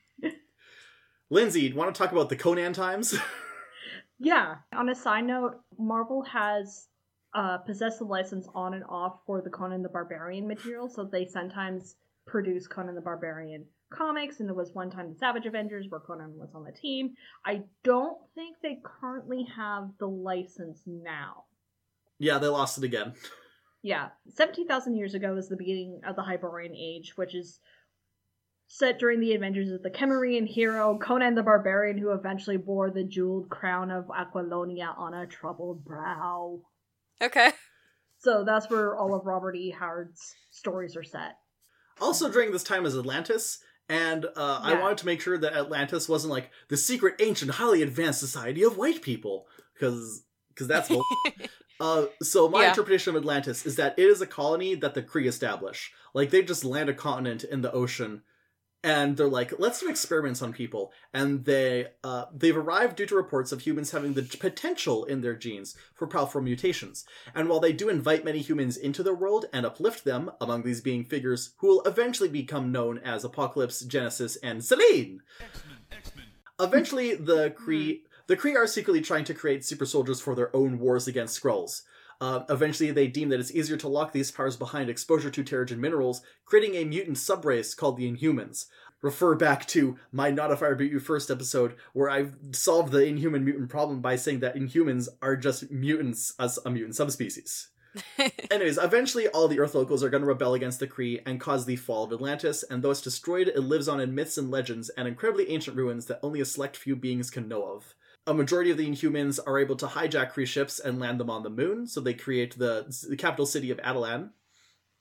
Lindsay, do you want to talk about the Conan times? Yeah. On a side note, Marvel has possessive license on and off for the Conan the Barbarian material, so they sometimes produce Conan the Barbarian comics, and there was one time the Savage Avengers where Conan was on the team. I don't think they currently have the license now. Yeah, they lost it again. Yeah. 17,000 years ago is the beginning of the Hyborian Age, which is set during the adventures of the Cimmerian hero Conan the Barbarian, who eventually bore the jeweled crown of Aquilonia on a troubled brow. Okay. So that's where all of Robert E. Howard's stories are set. Also during this time is Atlantis, and I wanted to make sure that Atlantis wasn't like the secret, ancient, highly advanced society of white people, because that's bull. So my interpretation of Atlantis is that it is a colony that the Kree establish. Like, they just land a continent in the ocean, and they're like, let's do experiments on people. And they've arrived due to reports of humans having the potential in their genes for powerful mutations. And while they do invite many humans into their world and uplift them, among these being figures who will eventually become known as Apocalypse, Genesis, and Selene. X-Men. Eventually, the Kree are secretly trying to create super soldiers for their own wars against Skrulls. Eventually, they deem that it's easier to lock these powers behind exposure to Terrigen minerals, creating a mutant subrace called the Inhumans. Refer back to my Not If I Beat You First episode, where I've solved the Inhuman mutant problem by saying that Inhumans are just mutants as a mutant subspecies. Anyways, eventually all the Earth locals are going to rebel against the Kree and cause the fall of Atlantis, and though it's destroyed, it lives on in myths and legends and incredibly ancient ruins that only a select few beings can know of. A majority of the Inhumans are able to hijack Kree ships and land them on the moon, so they create the capital city of Atalan.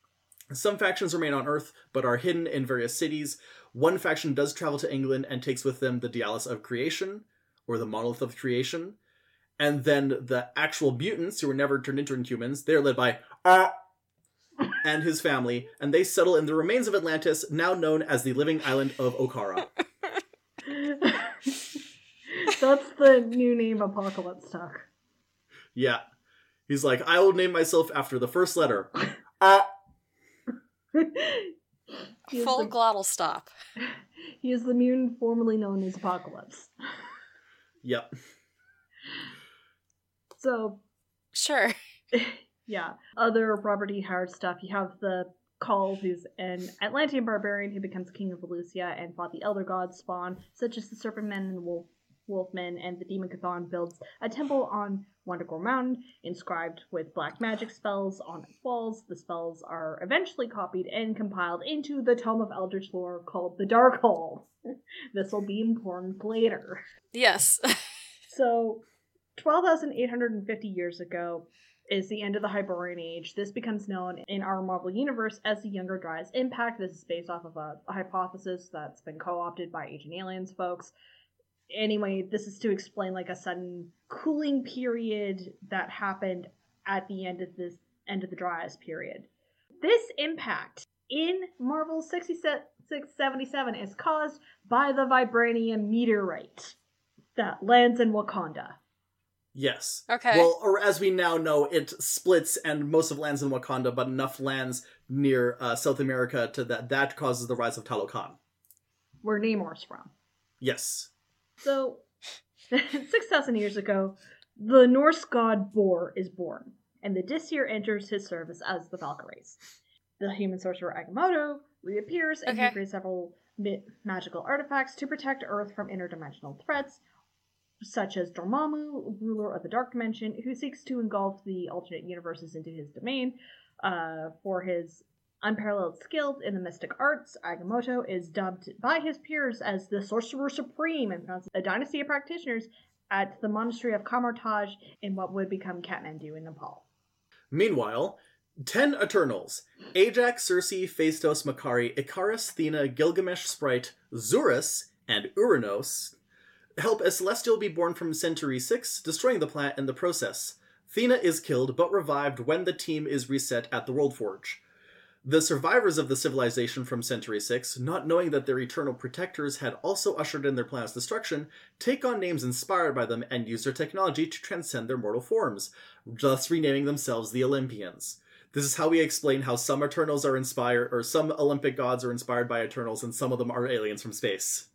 Some factions remain on Earth, but are hidden in various cities. One faction does travel to England and takes with them the Dialis of Creation, or the Monolith of Creation. And then the actual mutants, who were never turned into Inhumans, they're led by and his family, and they settle in the remains of Atlantis, now known as the living island of Okara. That's the new name Apocalypse took. Yeah. He's like, I will name myself after the first letter. Full glottal stop. He is the mutant formerly known as Apocalypse. Yep. So... Sure. Yeah. Other Robert E. Howard stuff. You have the Kull, who's an Atlantean barbarian who becomes king of Valusia and fought the Elder Gods spawn, such as the Serpent Men and the Wolfmen, and the Demon Chthon builds a temple on Wundagore Mountain, inscribed with black magic spells on its walls. The spells are eventually copied and compiled into the Tome of Eldritch Lore called the Darkhold. This will be important later. Yes. So, 12,850 years ago is the end of the Hyborian Age. This becomes known in our Marvel Universe as the Younger Dryas Impact. This is based off of a hypothesis that's been co-opted by Ancient Aliens folks. Anyway, this is to explain like a sudden cooling period that happened at the end of the Dryas period. This impact in Marvel 6677 is caused by the Vibranium meteorite that lands in Wakanda. Yes. Okay. Well, or as we now know, it splits and most of it lands in Wakanda, but enough lands near South America to that causes the rise of Talokan. Where Namor's from. Yes. So, 6,000 years ago, the Norse god Bor is born, and the Disir enters his service as the Valkyries. The human sorcerer Agamotto reappears, and he creates several magical artifacts to protect Earth from interdimensional threats, such as Dormammu, ruler of the Dark Dimension, who seeks to engulf the alternate universes into his domain. For his unparalleled skill in the mystic arts, Agamotto is dubbed by his peers as the Sorcerer Supreme and founds a dynasty of practitioners at the monastery of Kamartaj in what would become Kathmandu in Nepal. Meanwhile, 10 Eternals, Ajax, Circe, Phaistos, Makari, Icarus, Thena, Gilgamesh, Sprite, Zurus, and Uranos, help a Celestial be born from Centauri 6, destroying the planet in the process. Thena is killed, but revived when the team is reset at the World Forge. The survivors of the civilization from Centauri 6, not knowing that their eternal protectors had also ushered in their planet's destruction, take on names inspired by them and use their technology to transcend their mortal forms, thus renaming themselves the Olympians. This is how we explain how some Eternals are inspired, or some Olympic gods are inspired by Eternals, and some of them are aliens from space.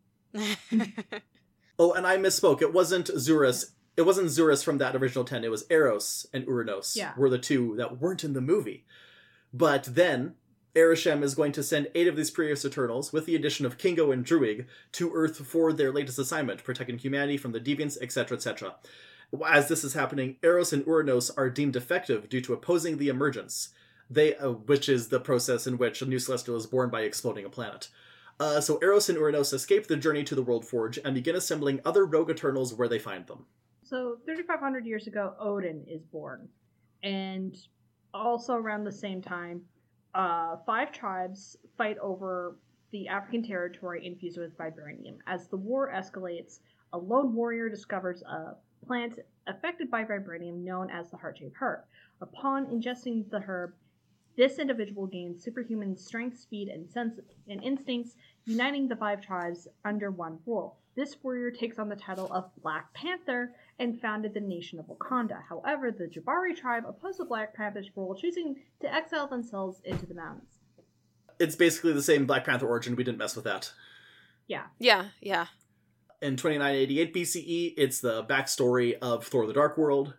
Oh, and I misspoke. It wasn't Zurus from that original 10. It was Eros and Uranos were the two that weren't in the movie. But then, Arishem is going to send 8 of these previous Eternals, with the addition of Kingo and Druig, to Earth for their latest assignment, protecting humanity from the deviants, etc., etc. As this is happening, Eros and Uranos are deemed defective due to opposing the emergence, which is the process in which a new Celestial is born by exploding a planet. So Eros and Uranos escape the journey to the World Forge and begin assembling other rogue Eternals where they find them. So 3,500 years ago, Odin is born. And also around the same time, 5 tribes fight over the African territory infused with vibranium. As the war escalates, a lone warrior discovers a plant affected by vibranium known as the heart-shaped herb. Upon ingesting the herb, this individual gains superhuman strength, speed, and instincts, uniting the 5 tribes under one rule. This warrior takes on the title of Black Panther and founded the nation of Wakanda. However, the Jabari tribe opposed the Black Panther's rule, choosing to exile themselves into the mountains. It's basically the same Black Panther origin. We didn't mess with that. Yeah. Yeah. In 2988 BCE, it's the backstory of Thor the Dark World.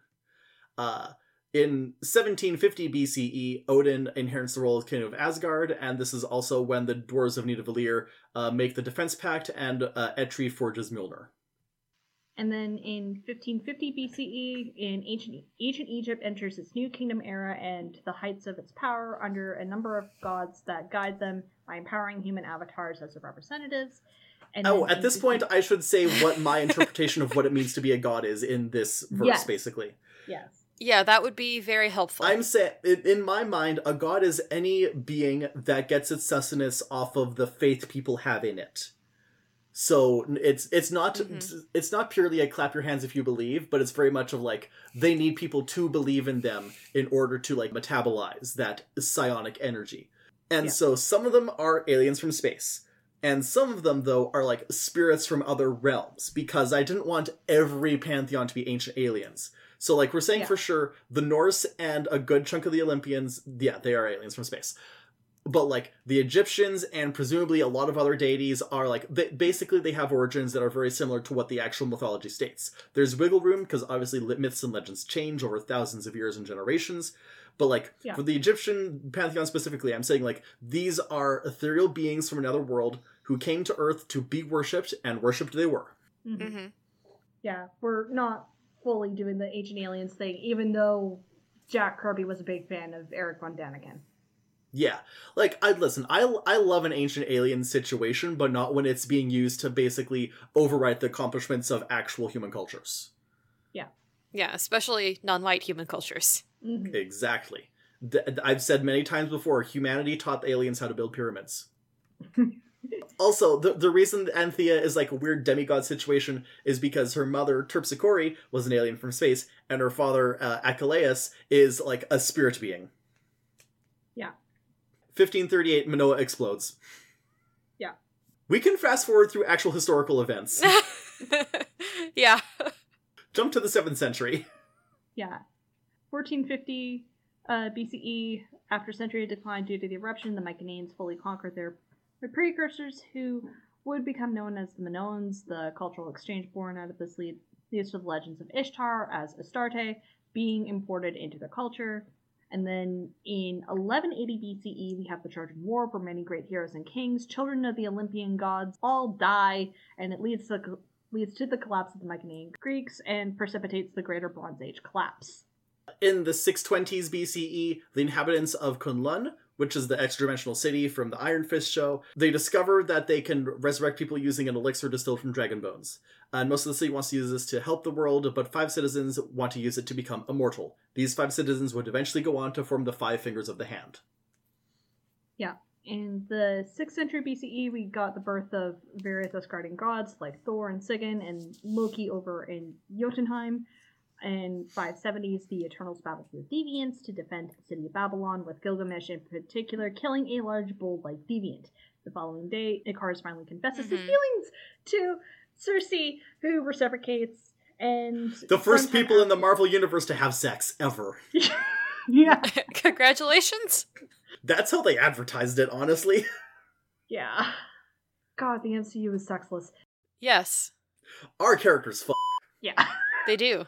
In 1750 BCE, Odin inherits the role of King of Asgard, and this is also when the dwarves of Nidavellir make the Defense Pact, and Etri forges Mjolnir. And then in 1550 BCE, in ancient Egypt enters its new kingdom era and the heights of its power under a number of gods that guide them by empowering human avatars as their representatives. And at this point, I should say what my interpretation of what it means to be a god is in this verse, basically. Yes. Yeah, that would be very helpful. I'm saying, in my mind, a god is any being that gets its sustenance off of the faith people have in it. So it's not purely a clap your hands if you believe, but it's very much of like they need people to believe in them in order to like metabolize that psionic energy. And so some of them are aliens from space. And some of them, though, are like spirits from other realms, because I didn't want every pantheon to be ancient aliens. So, like, we're saying for sure, the Norse and a good chunk of the Olympians, yeah, they are aliens from space. But, like, the Egyptians and presumably a lot of other deities are, like, basically they have origins that are very similar to what the actual mythology states. There's wiggle room, because obviously myths and legends change over thousands of years and generations. But, like, for the Egyptian pantheon specifically, I'm saying, like, these are ethereal beings from another world who came to Earth to be worshipped, and worshipped they were. Mm-hmm. Yeah, we're not fully doing the Ancient Aliens thing, even though Jack Kirby was a big fan of Eric von Daniken. Yeah, like, I love an Ancient Alien situation, but not when it's being used to basically overwrite the accomplishments of actual human cultures. Yeah. Yeah, especially non-white human cultures. Mm-hmm. Exactly. I've said many times before, humanity taught the aliens how to build pyramids. Also, the reason Anthea is like a weird demigod situation is because her mother, Terpsichore, was an alien from space, and her father, Achilleus, is like a spirit being. Yeah. 1538, Manoa explodes. Yeah. We can fast forward through actual historical events. Yeah. Jump to the 7th century. Yeah. 1450 BCE, after a century of decline due to the eruption, the Mycenaeans fully conquered their precursors, who would become known as the Minoans. The cultural exchange born out of this leads to the legends of Ishtar as Astarte being imported into their culture. And then in 1180 BCE, we have the Trojan War, where many great heroes and kings, children of the Olympian gods, all die, and it leads to the collapse of the Mycenaean Greeks and precipitates the Greater Bronze Age collapse. In the 620s BCE, the inhabitants of Kunlun, which is the extra-dimensional city from the Iron Fist show, they discover that they can resurrect people using an elixir distilled from dragon bones. And most of the city wants to use this to help the world, but 5 citizens want to use it to become immortal. These 5 citizens would eventually go on to form the 5 fingers of the hand. Yeah. In the 6th century BCE, we got the birth of various Asgardian gods like Thor and Sigyn and Loki over in Jotunheim. In 570s, the Eternals battled with deviants to defend the city of Babylon, with Gilgamesh in particular killing a large bull-like deviant. The following day, Icarus finally confesses his feelings to Circe, who reciprocates, and... The first people in the Marvel Universe to have sex, ever. Yeah. Congratulations! That's how they advertised it, honestly. Yeah. God, the MCU is sexless. Yes. Our characters Yeah. They do.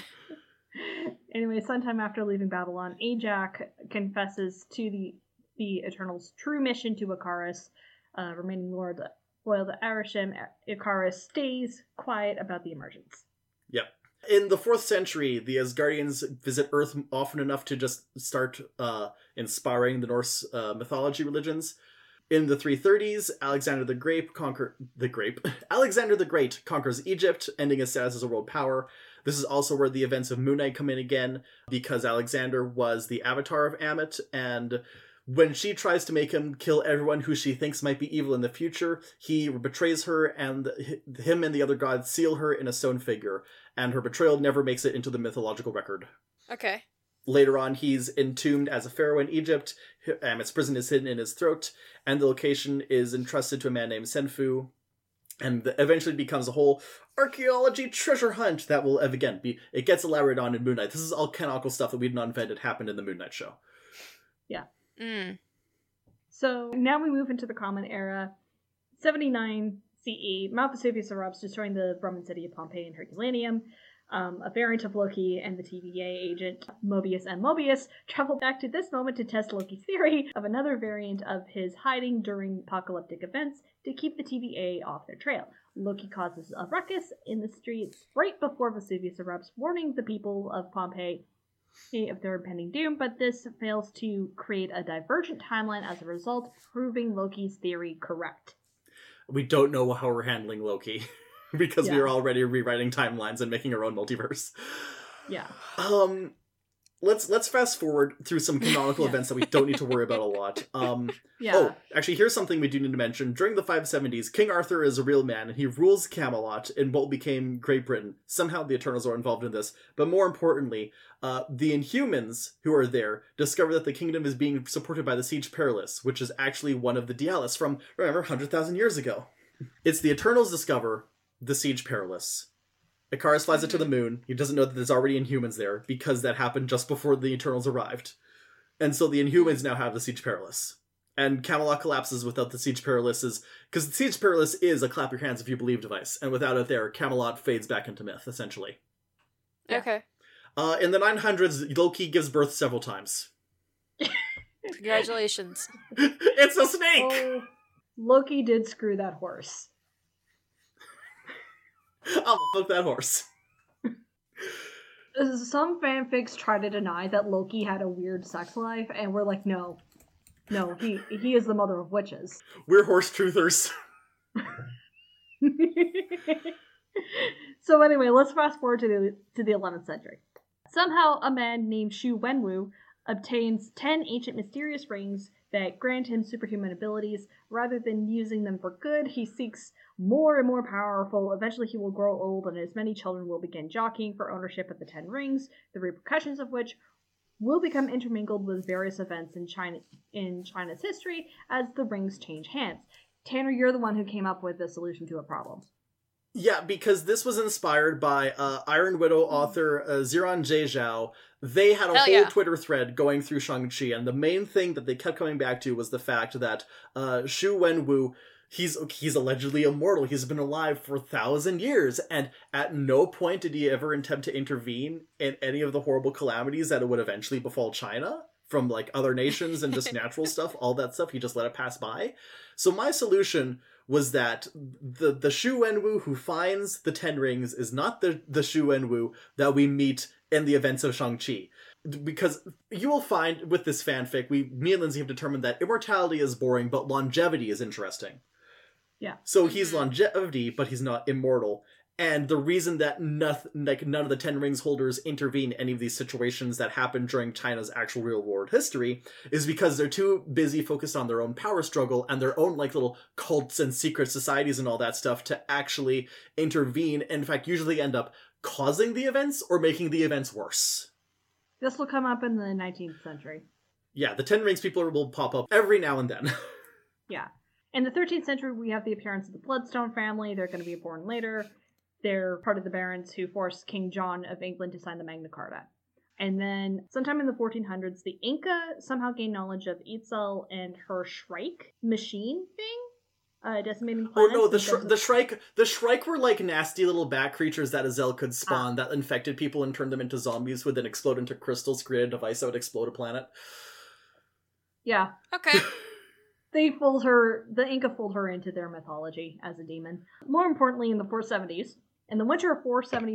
Anyway, sometime after leaving Babylon, Ajax confesses to the Eternals' true mission to Icarus, remaining loyal to Arishem. Icarus stays quiet about the emergence. Yep. In the 4th century, the Asgardians visit Earth often enough to just start inspiring the Norse mythology religions. In the 330s, Alexander the Great conquers Egypt, ending his status as a world power. This is also where the events of Moon Knight come in again, because Alexander was the avatar of Ammit, and when she tries to make him kill everyone who she thinks might be evil in the future, he betrays her, and him and the other gods seal her in a stone figure, and her betrayal never makes it into the mythological record. Okay. Later on, he's entombed as a pharaoh in Egypt. Ammit's prison is hidden in his throat, and the location is entrusted to a man named Senfu. And eventually becomes a whole archaeology treasure hunt that will, again, it gets elaborated on in Moon Knight. This is all canonical stuff that we'd not invented happened in the Moon Knight show. Yeah. Mm. So now we move into the Common Era. 79 CE, Mount Vesuvius erupts, destroying the Roman city of Pompeii and Herculaneum. A variant of Loki and the TVA agent Mobius and Mobius travel back to this moment to test Loki's theory of another variant of his hiding during apocalyptic events to keep the TVA off their trail. Loki causes a ruckus in the streets right before Vesuvius erupts, warning the people of Pompeii of their impending doom, but this fails to create a divergent timeline as a result, proving Loki's theory correct. We don't know how we're handling Loki. Because we are already rewriting timelines and making our own multiverse. Yeah. let's fast forward through some canonical Yeah. events that we don't need to worry about a lot. Yeah. Oh, actually, here's something we do need to mention. During the 570s, King Arthur is a real man, and he rules Camelot in what became Great Britain. Somehow the Eternals are involved in this. But more importantly, the Inhumans who are there discover that the kingdom is being supported by the Siege Perilous, which is actually one of the Dialis from, remember, 100,000 years ago. It's the Eternals discover the Siege Perilous. Icarus flies it to the moon. He doesn't know that there's already Inhumans there, because that happened just before the Eternals arrived. And so the Inhumans now have the Siege Perilous. And Camelot collapses without the Siege Perilous, because the Siege Perilous is a clap your hands if you believe device, and without it there, Camelot fades back into myth, essentially. Yeah. Okay. In the 900s, Loki gives birth several times. Congratulations. It's a snake! Oh, Loki did screw that horse. I'll fuck that horse. Some fanfics try to deny that Loki had a weird sex life, and we're like, no, he is the mother of witches. We're horse truthers. So anyway, let's fast forward to the 11th century. Somehow, a man named Xu Wenwu obtains 10 ancient mysterious rings that grant him superhuman abilities. Rather than using them for good, he seeks more and more powerful. Eventually, he will grow old, and as many children will begin jockeying for ownership of the 10 rings, the repercussions of which will become intermingled with various events in China's history as the rings change hands. Tanner, you're the one who came up with the solution to a problem. Yeah, because this was inspired by Iron Widow author Ziran Zhao. They had a Hell whole yeah. Twitter thread going through Shang-Chi, and the main thing that they kept coming back to was the fact that Xu Wenwu, he's allegedly immortal. He's been alive for 1,000 years, and at no point did he ever attempt to intervene in any of the horrible calamities that would eventually befall China from like other nations and just natural stuff, all that stuff. He just let it pass by. So my solution was that the Xu Wenwu who finds the 10 rings is not the Xu Wenwu that we meet in the events of Shang-Chi. Because you will find with this fanfic, me and Lindsay have determined that immortality is boring, but longevity is interesting. Yeah. So he's longevity, but he's not immortal. And the reason that none of the 10 rings holders intervene in any of these situations that happen during China's actual real world history is because they're too busy focused on their own power struggle and their own like little cults and secret societies and all that stuff to actually intervene. And in fact, usually end up causing the events or making the events worse. This will come up in the 19th century. Yeah, the 10 rings people will pop up every now and then. Yeah. In the 13th century, we have the appearance of the Bloodstone family. They're going to be born later. They're part of the barons who forced King John of England to sign the Magna Carta. And then, sometime in the 1400s, the Inca somehow gained knowledge of Itzel and her Shrike machine thing, decimating Oh planets. no, the Shrike were like nasty little bat creatures that Azel could spawn that infected people and turned them into zombies, would then explode into crystals, create a device that would explode a planet. Yeah. Okay. The Inca fooled her into their mythology as a demon. More importantly, in the 470s, in the winter of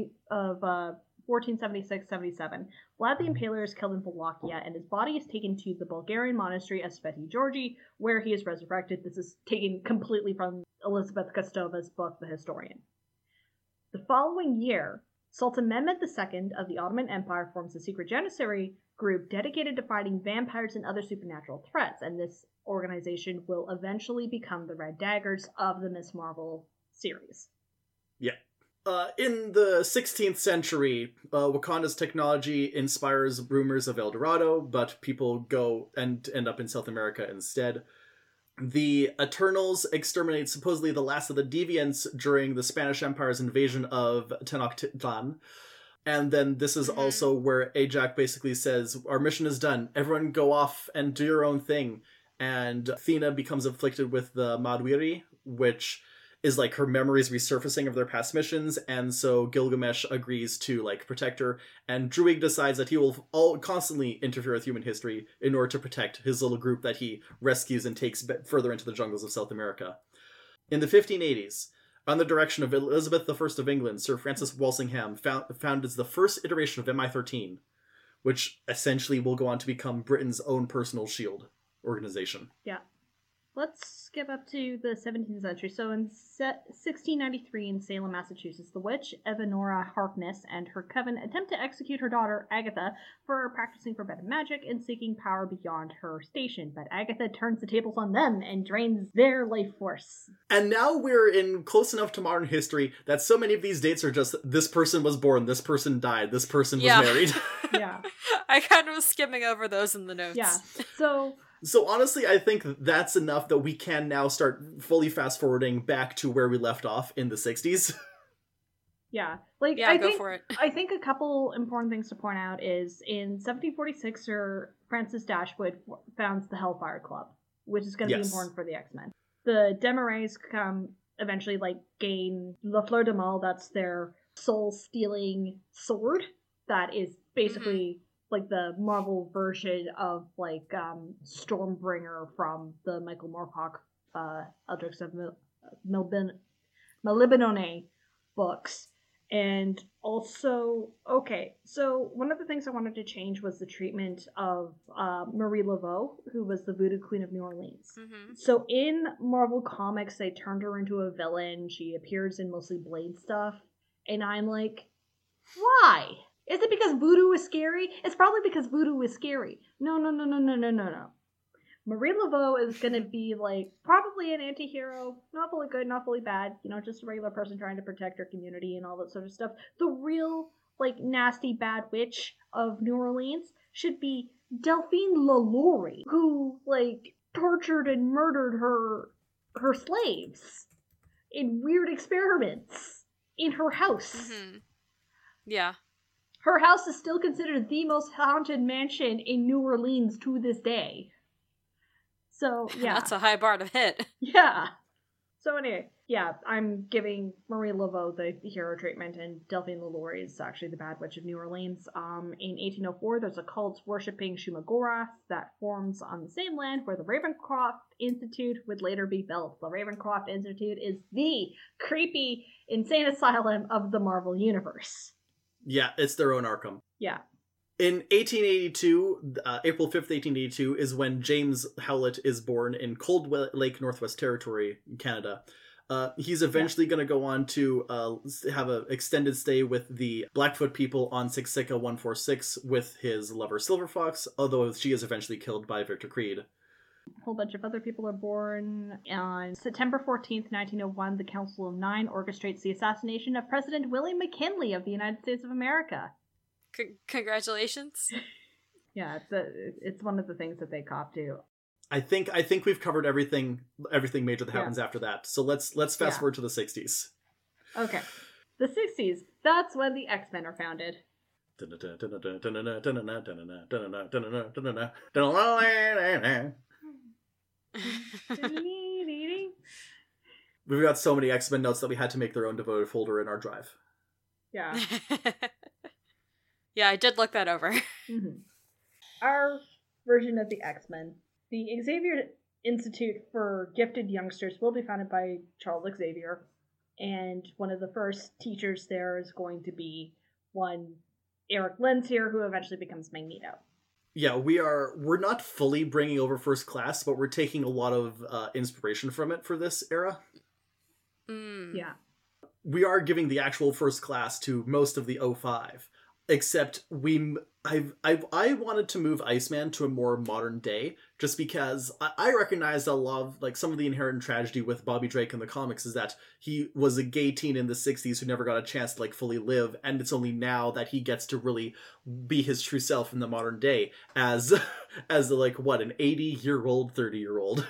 1476-77, Vlad the Impaler is killed in Wallachia, and his body is taken to the Bulgarian monastery of Sveti Georgi, where he is resurrected. This is taken completely from Elizabeth Kostova's book, The Historian. The following year, Sultan Mehmed II of the Ottoman Empire forms a secret janissary group dedicated to fighting vampires and other supernatural threats, and this organization will eventually become the Red Daggers of the Miss Marvel series. Yeah. In the 16th century, Wakanda's technology inspires rumors of El Dorado, but people go and end up in South America instead. The Eternals exterminate supposedly the last of the deviants during the Spanish Empire's invasion of Tenochtitlan. And then this is also where Ajax basically says, our mission is done. Everyone go off and do your own thing. And Athena becomes afflicted with the Madwiri, which is like her memories resurfacing of their past missions. And so Gilgamesh agrees to like protect her. And Druig decides that he will constantly interfere with human history in order to protect his little group that he rescues and takes further into the jungles of South America. In the 1580s, on the direction of Elizabeth I of England, Sir Francis Walsingham founded the first iteration of MI13, which essentially will go on to become Britain's own personal shield organization. Yeah. let's skip up to the 17th century. So in 1693 in Salem, Massachusetts, the witch Evanora Harkness and her coven attempt to execute her daughter Agatha for practicing forbidden magic and seeking power beyond her station. But Agatha turns the tables on them and drains their life force. And now we're in close enough to modern history that so many of these dates are just this person was born, this person died, this person was married. Yeah. I kind of was skimming over those in the notes. Yeah. So honestly, I think that's enough that we can now start fully fast forwarding back to where we left off in the 60s. Yeah. Go for it. I think a couple important things to point out is in 1746, Sir Francis Dashwood founds the Hellfire Club, which is going to be important for the X-Men. The Desmarais eventually gain La Fleur de Mal, that's their soul-stealing sword that is basically the Marvel version of Stormbringer from the Michael Moorcock Eldritch of Melibonone books. And also, so one of the things I wanted to change was the treatment of Marie Laveau, who was the Voodoo Queen of New Orleans. Mm-hmm. So in Marvel Comics, they turned her into a villain. She appears in mostly Blade stuff. And I'm like, why? Is it because voodoo is scary? It's probably because voodoo is scary. No. Marie Laveau is going to be probably an anti-hero, not fully good, not fully bad, just a regular person trying to protect her community and all that sort of stuff. The real nasty bad witch of New Orleans should be Delphine LaLaurie, who tortured and murdered her slaves in weird experiments in her house. Mm-hmm. Yeah. Her house is still considered the most haunted mansion in New Orleans to this day. So, yeah. That's a high bar to hit. Yeah. So anyway, yeah, I'm giving Marie Laveau the hero treatment, and Delphine LaLaurie is actually the Bad Witch of New Orleans. In 1804, there's a cult worshipping Shumagorath that forms on the same land where the Ravencroft Institute would later be built. The Ravencroft Institute is the creepy, insane asylum of the Marvel Universe. Yeah, it's their own Arkham. Yeah. In 1882, April 5th, 1882, is when James Howlett is born in Cold Lake, Northwest Territory, Canada. He's eventually going to go on to have an extended stay with the Blackfoot people on Siksika 146 with his lover Silverfox, although she is eventually killed by Victor Creed. A whole bunch of other people are born. On September 14th, 1901, the Council of Nine orchestrates the assassination of President William McKinley of the United States of America. Congratulations. Yeah, it's one of the things that they cop to. I think we've covered everything major that happens after that. So let's fast forward to the 60s. Okay. The 60s, that's when the X-Men are founded. We've got so many X-Men notes that we had to make their own devoted folder in our drive. Yeah. Yeah, I did look that over. Mm-hmm. Our version of the X-Men, the Xavier Institute for Gifted Youngsters, will be founded by Charles Xavier, and one of the first teachers there is going to be one Eric Lensier, who eventually becomes Magneto. Yeah, we're not fully bringing over First Class, but we're taking a lot of inspiration from it for this era. Yeah. We are giving the actual First Class to most of the 05, except I wanted to move Iceman to a more modern day, just because I recognized a lot of, some of the inherent tragedy with Bobby Drake in the comics is that he was a gay teen in the 60s who never got a chance to, fully live, and it's only now that he gets to really be his true self in the modern day as an 80-year-old, 30-year-old.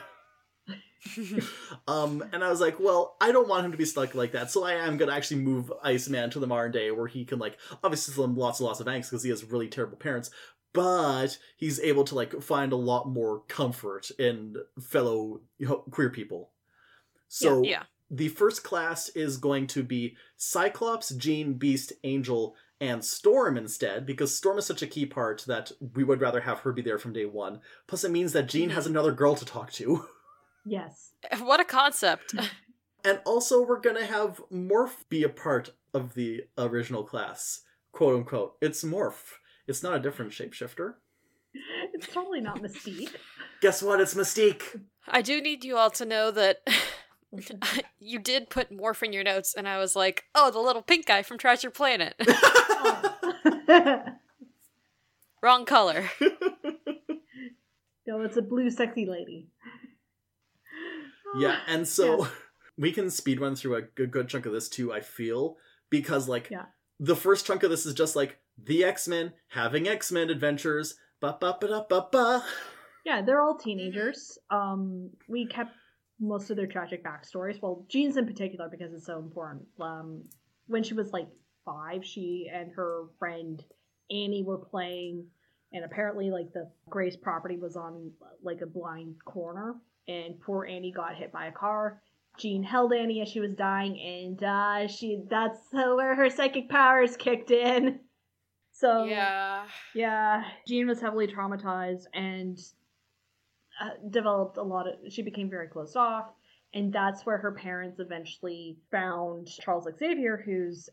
And I was like, well, I don't want him to be stuck like that, so I am gonna actually move Iceman to the modern day where he can obviously still have lots and lots of angst because he has really terrible parents, but he's able to find a lot more comfort in fellow queer people. So yeah. The First Class is going to be Cyclops, Jean, Beast, Angel, and Storm instead, because Storm is such a key part that we would rather have her be there from day one. Plus it means that Jean has another girl to talk to. Yes. What a concept. And also we're gonna have Morph be a part of the original class. Quote unquote. It's Morph. It's not a different shapeshifter. It's totally not Mystique. Guess what? It's Mystique. I do need you all to know that you did put Morph in your notes, and I was like, oh, the little pink guy from Treasure Planet. Wrong color. No, it's a blue sexy lady. Yeah, and so Yes. we can speedrun through a good chunk of this too, I feel, because Yeah. the first chunk of this is just the X-Men having X-Men adventures. Ba ba ba da ba ba. Yeah, they're all teenagers. We kept most of their tragic backstories. Well, Jean's in particular because it's so important. When she was 5, she and her friend Annie were playing, and apparently the Grace property was on a blind corner, and poor Annie got hit by a car. Jean held Annie as she was dying, and that's where her psychic powers kicked in. So yeah, Jean was heavily traumatized and developed she became very closed off, and that's where her parents eventually found Charles Xavier, who's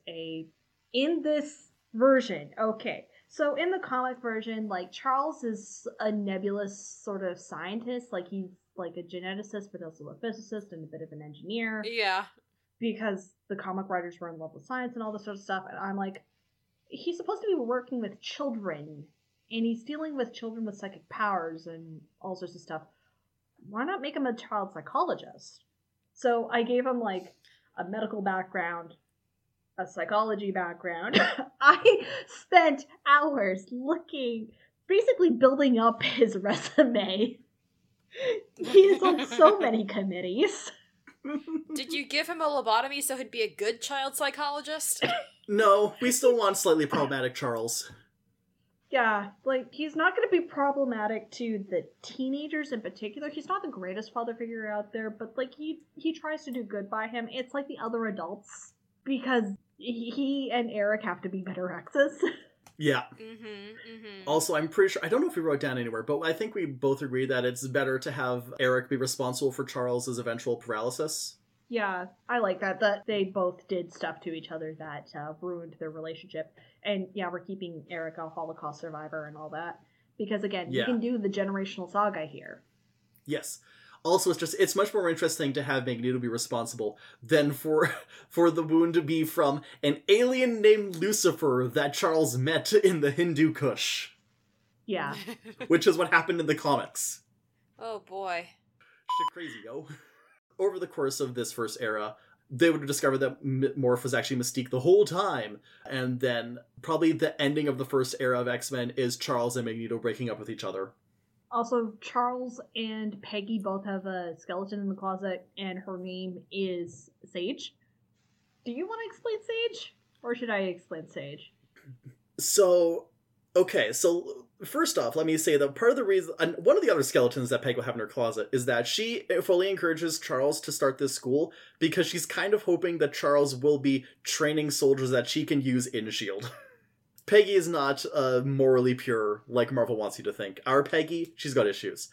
in this version. Okay, so in the comic version, Charles is a nebulous sort of scientist. He's a geneticist, but also a physicist and a bit of an engineer. Yeah. Because the comic writers were in love with science and all this sort of stuff, and I'm like, he's supposed to be working with children, and he's dealing with children with psychic powers and all sorts of stuff. Why not make him a child psychologist? So I gave him a medical background, a psychology background. I spent hours basically building up his resume. He is on so many committees. Did you give him a lobotomy so he'd be a good child psychologist? No, we still want slightly problematic Charles. Yeah, he's not going to be problematic to the teenagers in particular. He's not the greatest father figure out there, but he tries to do good by him. It's like the other adults, because he and Eric have to be better exes. Yeah. Mm-hmm. Also, I'm pretty sure, I don't know if we wrote down anywhere, but I think we both agree that it's better to have Eric be responsible for Charles's eventual paralysis. Yeah, I like that they both did stuff to each other that ruined their relationship. And yeah, we're keeping Eric a Holocaust survivor and all that. Because again, you can do the generational saga here. Yes. Also, it's much more interesting to have Magneto be responsible than for the wound to be from an alien named Lucifer that Charles met in the Hindu Kush. Yeah. Which is what happened in the comics. Oh boy. Shit crazy, yo. Over the course of this first era, they would have discovered that Morph was actually Mystique the whole time. And then probably the ending of the first era of X-Men is Charles and Magneto breaking up with each other. Also, Charles and Peggy both have a skeleton in the closet, and her name is Sage. Do you want to explain Sage? Or should I explain Sage? So, okay, so first off, let me say that part of the reason, one of the other skeletons that Peg will have in her closet is that she fully encourages Charles to start this school because she's kind of hoping that Charles will be training soldiers that she can use in S.H.I.E.L.D. Peggy is not morally pure like Marvel wants you to think. Our Peggy, she's got issues.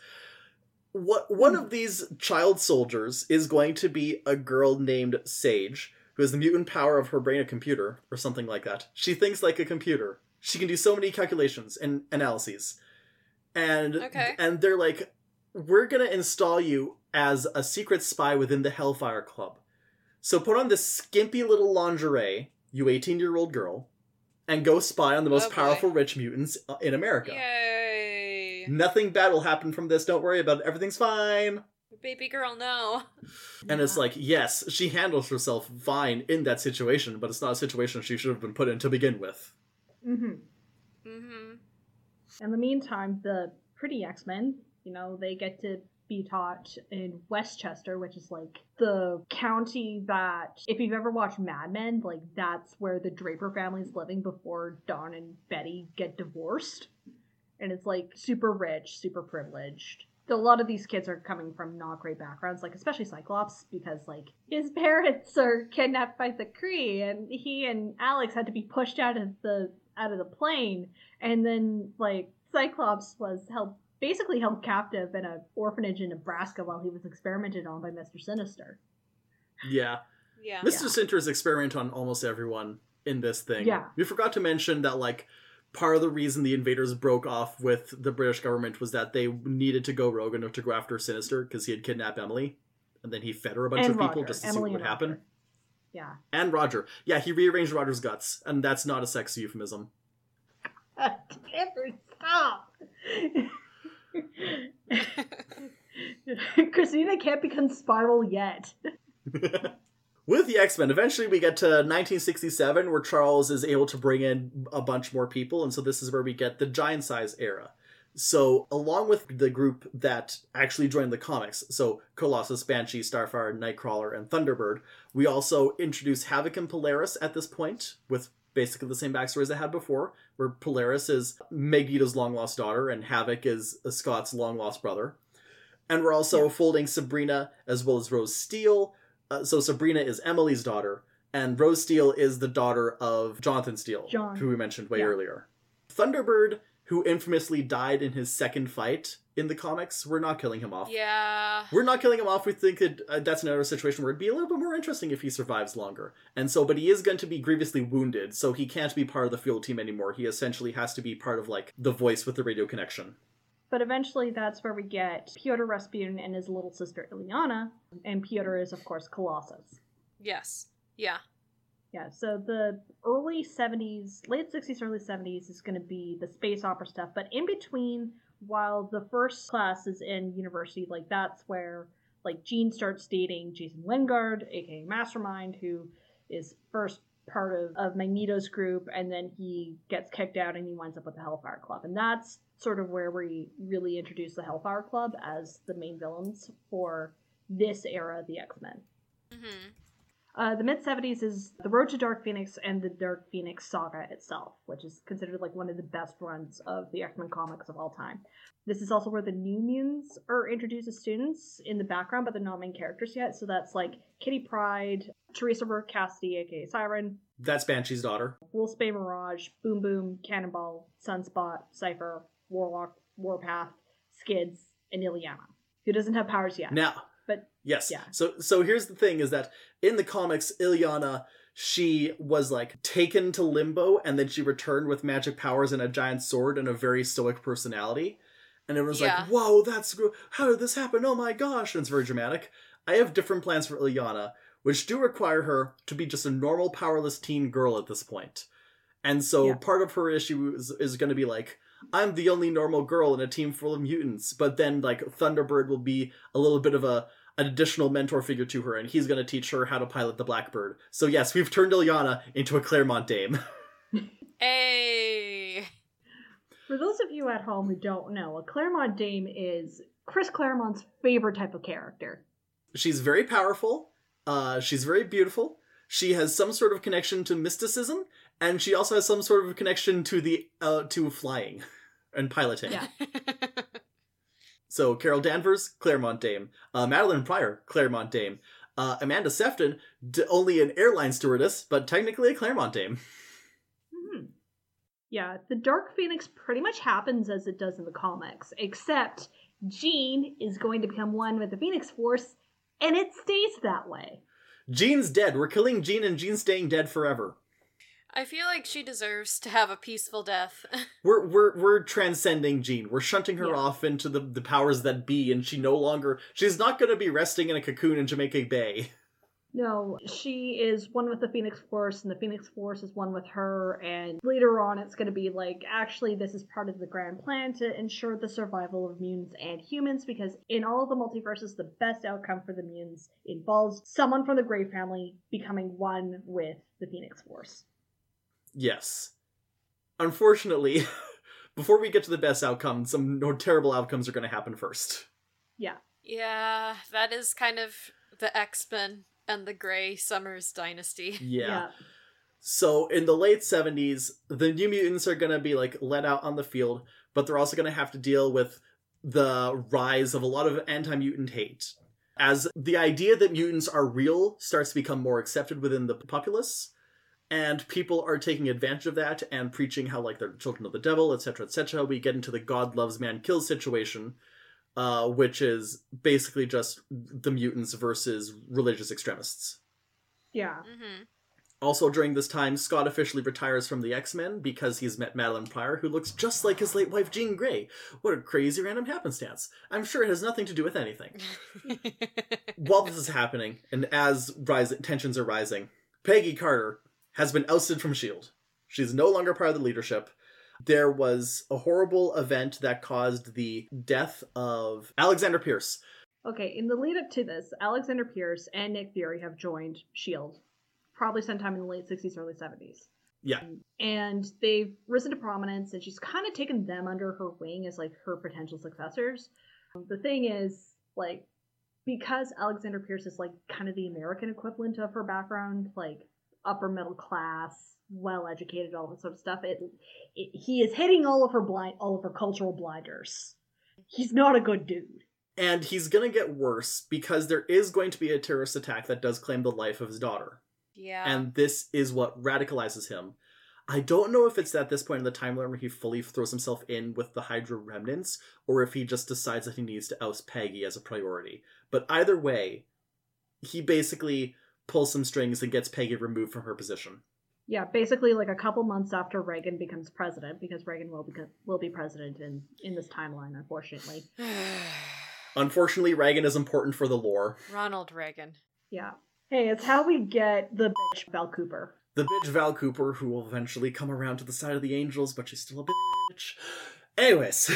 One of these child soldiers is going to be a girl named Sage, who has the mutant power of her brain a computer, or something like that. She thinks like a computer. She can do so many calculations and analyses. And they're like, we're going to install you as a secret spy within the Hellfire Club. So put on this skimpy little lingerie, you 18-year-old girl, and go spy on the most powerful rich mutants in America. Yay! Nothing bad will happen from this, don't worry about it, everything's fine. Baby girl, no. And it's like, yes, she handles herself fine in that situation, but it's not a situation she should have been put in to begin with. Mm-hmm. Mm-hmm. In the meantime, the pretty X-Men, they get to be taught in Westchester, which is the county that, if you've ever watched Mad Men, that's where the Draper family's living before Dawn and Betty get divorced. And it's super rich, super privileged. A lot of these kids are coming from not great backgrounds, especially Cyclops, because his parents are kidnapped by the Kree, and he and Alex had to be pushed out of the plane, and then Cyclops was basically held captive in an orphanage in Nebraska while he was experimented on by Mr. Sinister. Yeah. Mr. Sinister is experimenting on almost everyone in this thing. Yeah. We forgot to mention that part of the reason the invaders broke off with the British government was that they needed to go rogue and to go after Sinister because he had kidnapped Emily, and then he fed her a bunch of people just to see what would happen. Yeah. And Roger. Yeah, he rearranged Roger's guts, and that's not a sexy euphemism. Stop! Christina can't become Spiral yet. With the X-Men, eventually we get to 1967, where Charles is able to bring in a bunch more people, and so this is where we get the Giant Size era. So, along with the group that actually joined the comics, so Colossus, Banshee, Starfire, Nightcrawler, and Thunderbird, we also introduce Havoc and Polaris at this point, with basically the same backstories they had before, where Polaris is Magneto's long-lost daughter, and Havoc is Scott's long-lost brother. And we're also folding Sabrina as well as Rose Steele. So Sabrina is Emily's daughter, and Rose Steele is the daughter of Jonathan Steele, who we mentioned way earlier. Thunderbird, who infamously died in his second fight in the comics, we're not killing him off. Yeah. We're not killing him off. We think that that's another situation where it'd be a little bit more interesting if he survives longer. And so, but he is going to be grievously wounded, so he can't be part of the field team anymore. He essentially has to be part of, like, the voice with the radio connection. But eventually that's where we get Pyotr Rasputin and his little sister Ilyana, and Pyotr is, of course, Colossus. Yes. Yeah. Yeah, so the early 70s, late 60s, early 70s is going to be the space opera stuff, but in between, while the first class is in university, like, that's where, like, Jean starts dating Jason Lingard, aka Mastermind, who is first part of Magneto's group, and then he gets kicked out and he winds up with the Hellfire Club. And that's sort of where we really introduce the Hellfire Club as the main villains for this era of the X-Men. Mm-hmm. The mid-70s is The Road to Dark Phoenix and the Dark Phoenix saga itself, which is considered like one of the best runs of the X-Men comics of all time. This is also where the New Mutants are introduced as students in the background, but they're not main characters yet. So that's like Kitty Pryde, Teresa Burke Cassidy, aka Siren. That's Banshee's daughter. Wolfsbane Mirage, Boom Boom, Cannonball, Sunspot, Cypher, Warlock, Warpath, Skids, and Ilyana, who doesn't have powers yet. Now, but yes. Yeah. So here's the thing, is that in the comics, Ilyana, she was, like, taken to Limbo, and then she returned with magic powers and a giant sword and a very stoic personality. And everyone's like, whoa, how did this happen? Oh my gosh. And it's very dramatic. I have different plans for Ilyana, which do require her to be just a normal, powerless teen girl at this point. And so part of her issue is going to be like, I'm the only normal girl in a team full of mutants. But then, like, Thunderbird will be a little bit of an additional mentor figure to her, and he's going to teach her how to pilot the Blackbird. So yes, we've turned Ilyana into a Claremont Dame. Hey! For those of you at home who don't know, a Claremont Dame is Chris Claremont's favorite type of character. She's very powerful. She's very beautiful. She has some sort of connection to mysticism, and she also has some sort of connection to flying and piloting. Yeah. So Carol Danvers, Claremont Dame. Madeline Pryor, Claremont Dame. Amanda Sefton, only an airline stewardess, but technically a Claremont Dame. Mm-hmm. Yeah, the Dark Phoenix pretty much happens as it does in the comics, except Jean is going to become one with the Phoenix Force, and it stays that way. Jean's dead. We're killing Jean, and Jean's staying dead forever. I feel like she deserves to have a peaceful death. We're transcending Jean. We're shunting her off into the powers that be, and she's not going to be resting in a cocoon in Jamaica Bay. No, she is one with the Phoenix Force, and the Phoenix Force is one with her, and later on it's going to be like, actually, this is part of the grand plan to ensure the survival of mutants and humans, because in all of the multiverses, the best outcome for the mutants involves someone from the Grey family becoming one with the Phoenix Force. Yes. Unfortunately, before we get to the best outcome, some terrible outcomes are going to happen first. Yeah. Yeah, that is kind of the X-Men and the Grey Summers dynasty. Yeah. So in the late 70s, the New Mutants are going to be, like, let out on the field, but they're also going to have to deal with the rise of a lot of anti-mutant hate. As the idea that mutants are real starts to become more accepted within the populace, and people are taking advantage of that and preaching how, like, they're children of the devil, etc., etc. We get into the God loves, man kills situation, which is basically just the mutants versus religious extremists. Yeah. Mm-hmm. Also during this time, Scott officially retires from the X-Men because he's met Madeline Pryor, who looks just like his late wife Jean Grey. What a crazy random happenstance. I'm sure it has nothing to do with anything. While this is happening, and as tensions are rising, Peggy Carter has been ousted from S.H.I.E.L.D. She's no longer part of the leadership. There was a horrible event that caused the death of Alexander Pierce. Okay, in the lead up to this, Alexander Pierce and Nick Fury have joined S.H.I.E.L.D. probably sometime in the late 60s, early 70s. Yeah. And they've risen to prominence, and she's kind of taken them under her wing as, like, her potential successors. The thing is, like, because Alexander Pierce is, like, kind of the American equivalent of her background, like, upper middle class, well-educated, all that sort of stuff, he is hitting all of her cultural blinders. He's not a good dude. And he's gonna get worse, because there is going to be a terrorist attack that does claim the life of his daughter. Yeah. And this is what radicalizes him. I don't know if it's at this point in the timeline where he fully throws himself in with the Hydra remnants, or if he just decides that he needs to oust Peggy as a priority. But either way, he basically pulls some strings and gets Peggy removed from her position. Yeah, basically like a couple months after Reagan becomes president, because Reagan will be president in this timeline, unfortunately. Unfortunately, Reagan is important for the lore. Ronald Reagan. Yeah. Hey, it's how we get the bitch Val Cooper. The bitch Val Cooper, who will eventually come around to the side of the Angels, but she's still a bitch. Anyways,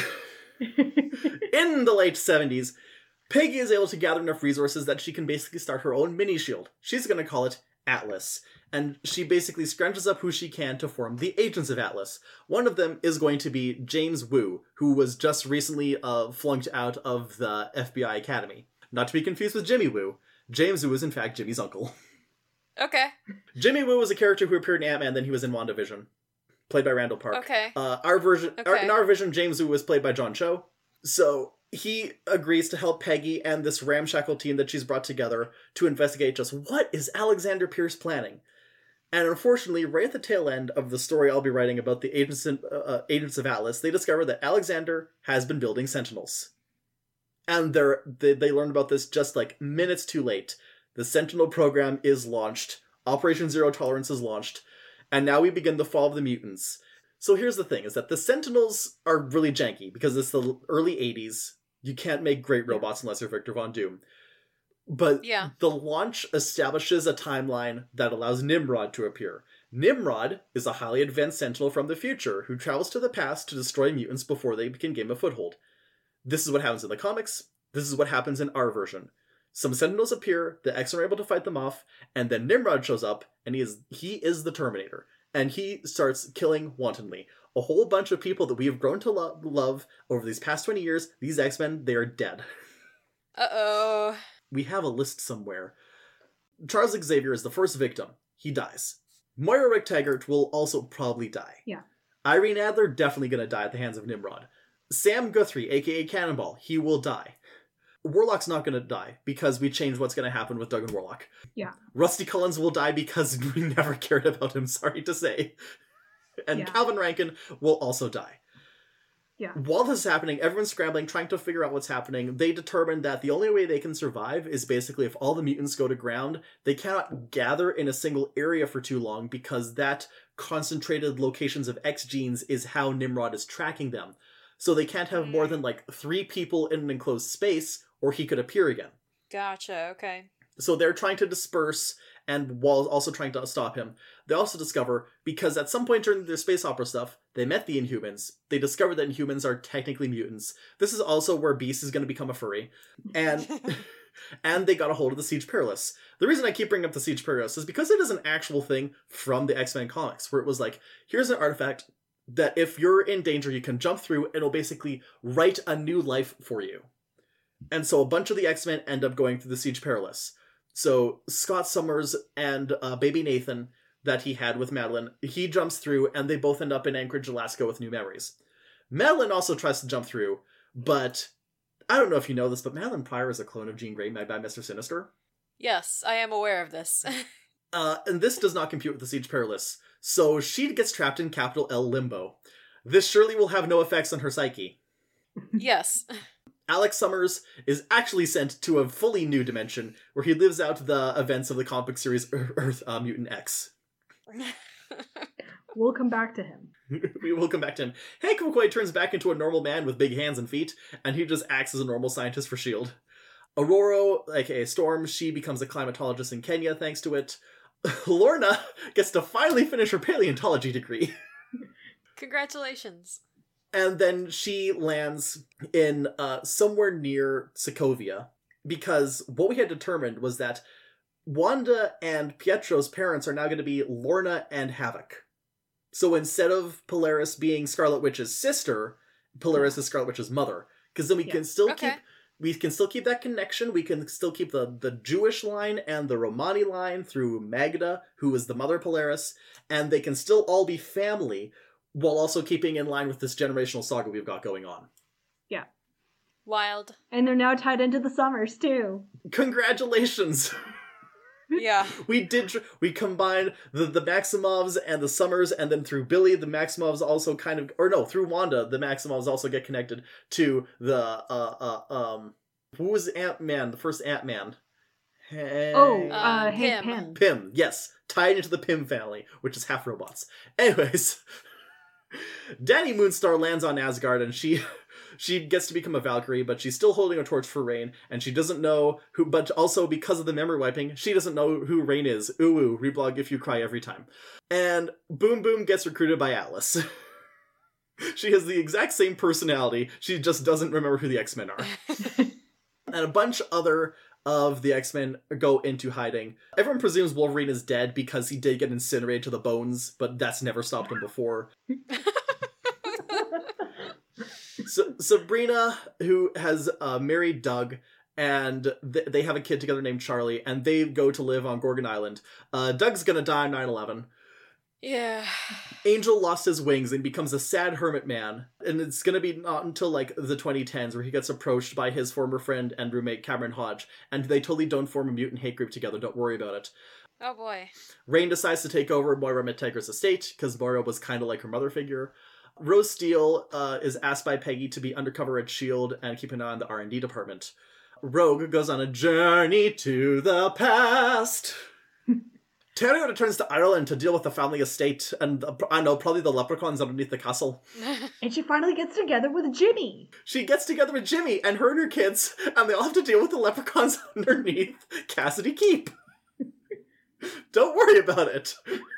in the late 70s, Peggy is able to gather enough resources that she can basically start her own mini-shield. She's going to call it Atlas. And she basically scrunches up who she can to form the Agents of Atlas. One of them is going to be James Woo, who was just recently flunked out of the FBI Academy. Not to be confused with Jimmy Woo. James Woo is in fact Jimmy's uncle. Okay. Jimmy Woo was a character who appeared in Ant-Man, then he was in WandaVision, played by Randall Park. Okay. In our version, James Woo was played by John Cho. So he agrees to help Peggy and this ramshackle team that she's brought together to investigate just what is Alexander Pierce planning. And unfortunately, right at the tail end of the story I'll be writing about the Agents of Atlas, they discover that Alexander has been building Sentinels. And they learn about this just like minutes too late. The Sentinel program is launched, Operation Zero Tolerance is launched, and now we begin the fall of the mutants. So here's the thing, is that the Sentinels are really janky, because it's the early 80s. You can't make great robots unless you're Victor Von Doom. But the launch establishes a timeline that allows Nimrod to appear. Nimrod is a highly advanced Sentinel from the future who travels to the past to destroy mutants before they can gain a foothold. This is what happens in the comics. This is what happens in our version. Some Sentinels appear, the X are able to fight them off, and then Nimrod shows up, and he is the Terminator. And he starts killing wantonly. A whole bunch of people that we have grown to love over these past 20 years, these X-Men, they are dead. Uh-oh. We have a list somewhere. Charles Xavier is the first victim. He dies. Moira Rick-Taggart will also probably die. Yeah. Irene Adler, definitely gonna die at the hands of Nimrod. Sam Guthrie, aka Cannonball, he will die. Warlock's not gonna die, because we changed what's gonna happen with Duggan Warlock. Yeah. Rusty Cullens will die because we never cared about him, sorry to say. And Calvin Rankin will also die. Yeah. While this is happening, everyone's scrambling, trying to figure out what's happening. They determine that the only way they can survive is basically if all the mutants go to ground, they cannot gather in a single area for too long, because that concentrated locations of X genes is how Nimrod is tracking them. So they can't have more than like 3 people in an enclosed space, or he could appear again. Gotcha, okay. So they're trying to disperse, and while also trying to stop him. They also discover, because at some point during their space opera stuff, they met the Inhumans. They discovered that Inhumans are technically mutants. This is also where Beast is going to become a furry. And and they got a hold of the Siege Perilous. The reason I keep bringing up the Siege Perilous is because it is an actual thing from the X-Men comics, where it was like, here's an artifact that if you're in danger, you can jump through, it'll basically write a new life for you. And so a bunch of the X-Men end up going through the Siege Perilous. So Scott Summers and baby Nathan that he had with Madeline, he jumps through, and they both end up in Anchorage, Alaska with new memories. Madeline also tries to jump through, but I don't know if you know this, but Madeline Pryor is a clone of Jean Grey made by Mr. Sinister. Yes, I am aware of this. And this does not compute with the Siege Perilous, so she gets trapped in capital L Limbo. This surely will have no effects on her psyche. Yes. Alex Summers is actually sent to a fully new dimension where he lives out the events of the comic book series Earth Mutant X. We'll come back to him. We will come back to him. Hank McCoy turns back into a normal man with big hands and feet, and he just acts as a normal scientist for S.H.I.E.L.D. Aurora, aka Storm, she becomes a climatologist in Kenya thanks to it. Lorna gets to finally finish her paleontology degree. Congratulations. And then she lands in somewhere near Sokovia, because what we had determined was that Wanda and Pietro's parents are now going to be Lorna and Havoc. So instead of Polaris being Scarlet Witch's sister, Polaris is Scarlet Witch's mother. Because then we can still keep that connection. We can still keep the Jewish line and the Romani line through Magda, who is the mother of Polaris, and they can still all be family, while also keeping in line with this generational saga we've got going on. Yeah. Wild. And they're now tied into the Summers, too. Congratulations! Yeah. We combined the Maximovs and the Summers, and then through Billy, the Maximovs also through Wanda, the Maximovs also get connected to the, who was Ant-Man, the first Ant-Man? Pym. Pym, yes. Tied into the Pym family, which is half robots. Anyways, Dani Moonstar lands on Asgard, and she gets to become a Valkyrie, but she's still holding a torch for Rain, and she doesn't know who, but also because of the memory wiping, she doesn't know who Rain is. Ooh, reblog if you cry every time. And Boom Boom gets recruited by Atlas. She has the exact same personality, she just doesn't remember who the X-Men are. And a bunch other of the X-Men go into hiding. Everyone presumes Wolverine is dead because he did get incinerated to the bones, but that's never stopped him before. So Sabrina, who has married Doug, and they have a kid together named Charlie, and they go to live on Gorgon Island. Doug's gonna die on 9/11. Yeah. Angel lost his wings and becomes a sad hermit man, and it's gonna be not until like the 2010s where he gets approached by his former friend and roommate Cameron Hodge, and they totally don't form a mutant hate group together, don't worry about it. Oh boy. Rain decides to take over Moira McTaggart's estate, because Moira was kind of like her mother figure. Rose Steele is asked by Peggy to be undercover at S.H.I.E.L.D. and keep an eye on the R&D department. Rogue goes on a journey to the past. Terry returns to Ireland to deal with the family estate, and I know, probably the leprechauns underneath the castle. And she finally gets together with Jimmy. She gets together with Jimmy and her and her kids, and they all have to deal with the leprechauns underneath Cassidy Keep. Don't worry about it.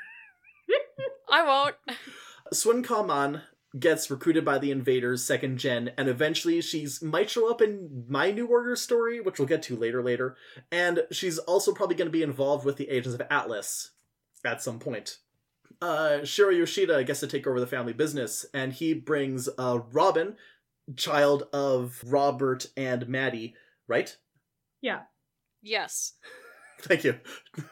I won't. Swin Kaman gets recruited by the Invaders, second gen, and eventually might show up in My New Order story, which we'll get to later, and she's also probably going to be involved with the Agents of Atlas at some point. Shiro Yoshida gets to take over the family business, and he brings Robin, child of Robert and Maddie, right? Yeah. Yes. Thank you.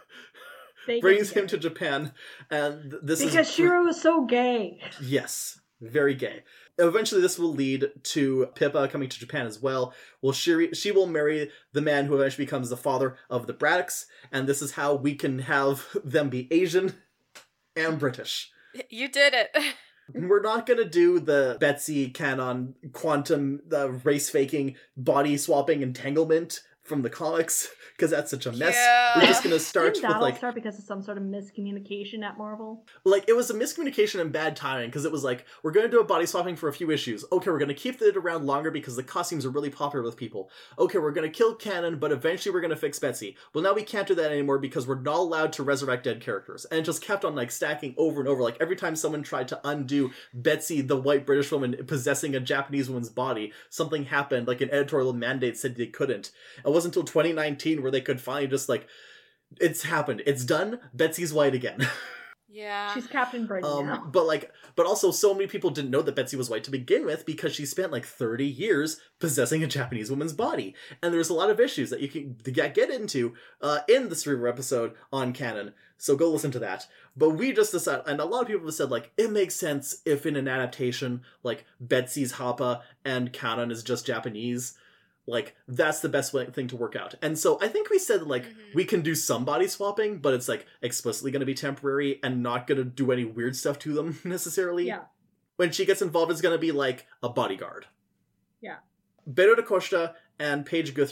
Brings him to Japan, and because Shiro is so gay. Yes, very gay. Eventually, this will lead to Pippa coming to Japan as well. Well, she will marry the man who eventually becomes the father of the Braddocks, and this is how we can have them be Asian and British. You did it. We're not going to do the Betsy canon quantum race faking body swapping entanglement from the comics, because that's such a mess. Yeah. We're just going to start Didn't that with all start because of some sort of miscommunication at Marvel? Like, it was a miscommunication and bad timing, because it was like, we're going to do a body swapping for a few issues. Okay, we're going to keep it around longer because the costumes are really popular with people. Okay, we're going to kill Canon, but eventually we're going to fix Betsy. Well, now we can't do that anymore because we're not allowed to resurrect dead characters. And it just kept on, like, stacking over and over. Like, every time someone tried to undo Betsy, the white British woman, possessing a Japanese woman's body, something happened, like an editorial mandate said they couldn't. It wasn't until 2019 where they could finally just, like, it's happened. It's done. Betsy's white again. Yeah. She's Captain Britain now. But also so many people didn't know that Betsy was white to begin with because she spent like 30 years possessing a Japanese woman's body. And there's a lot of issues that you can get into in the Cerebro episode on canon. So go listen to that. But we just decided, and a lot of people have said, like, it makes sense if in an adaptation, like, Betsy's Happa and canon is just Japanese. Like, that's the best thing to work out. And so I think we said, like, we can do some body swapping, but it's, like, explicitly going to be temporary and not going to do any weird stuff to them, necessarily. Yeah. When she gets involved, it's going to be, like, a bodyguard. Yeah. Beto da Costa and Paige Guthrie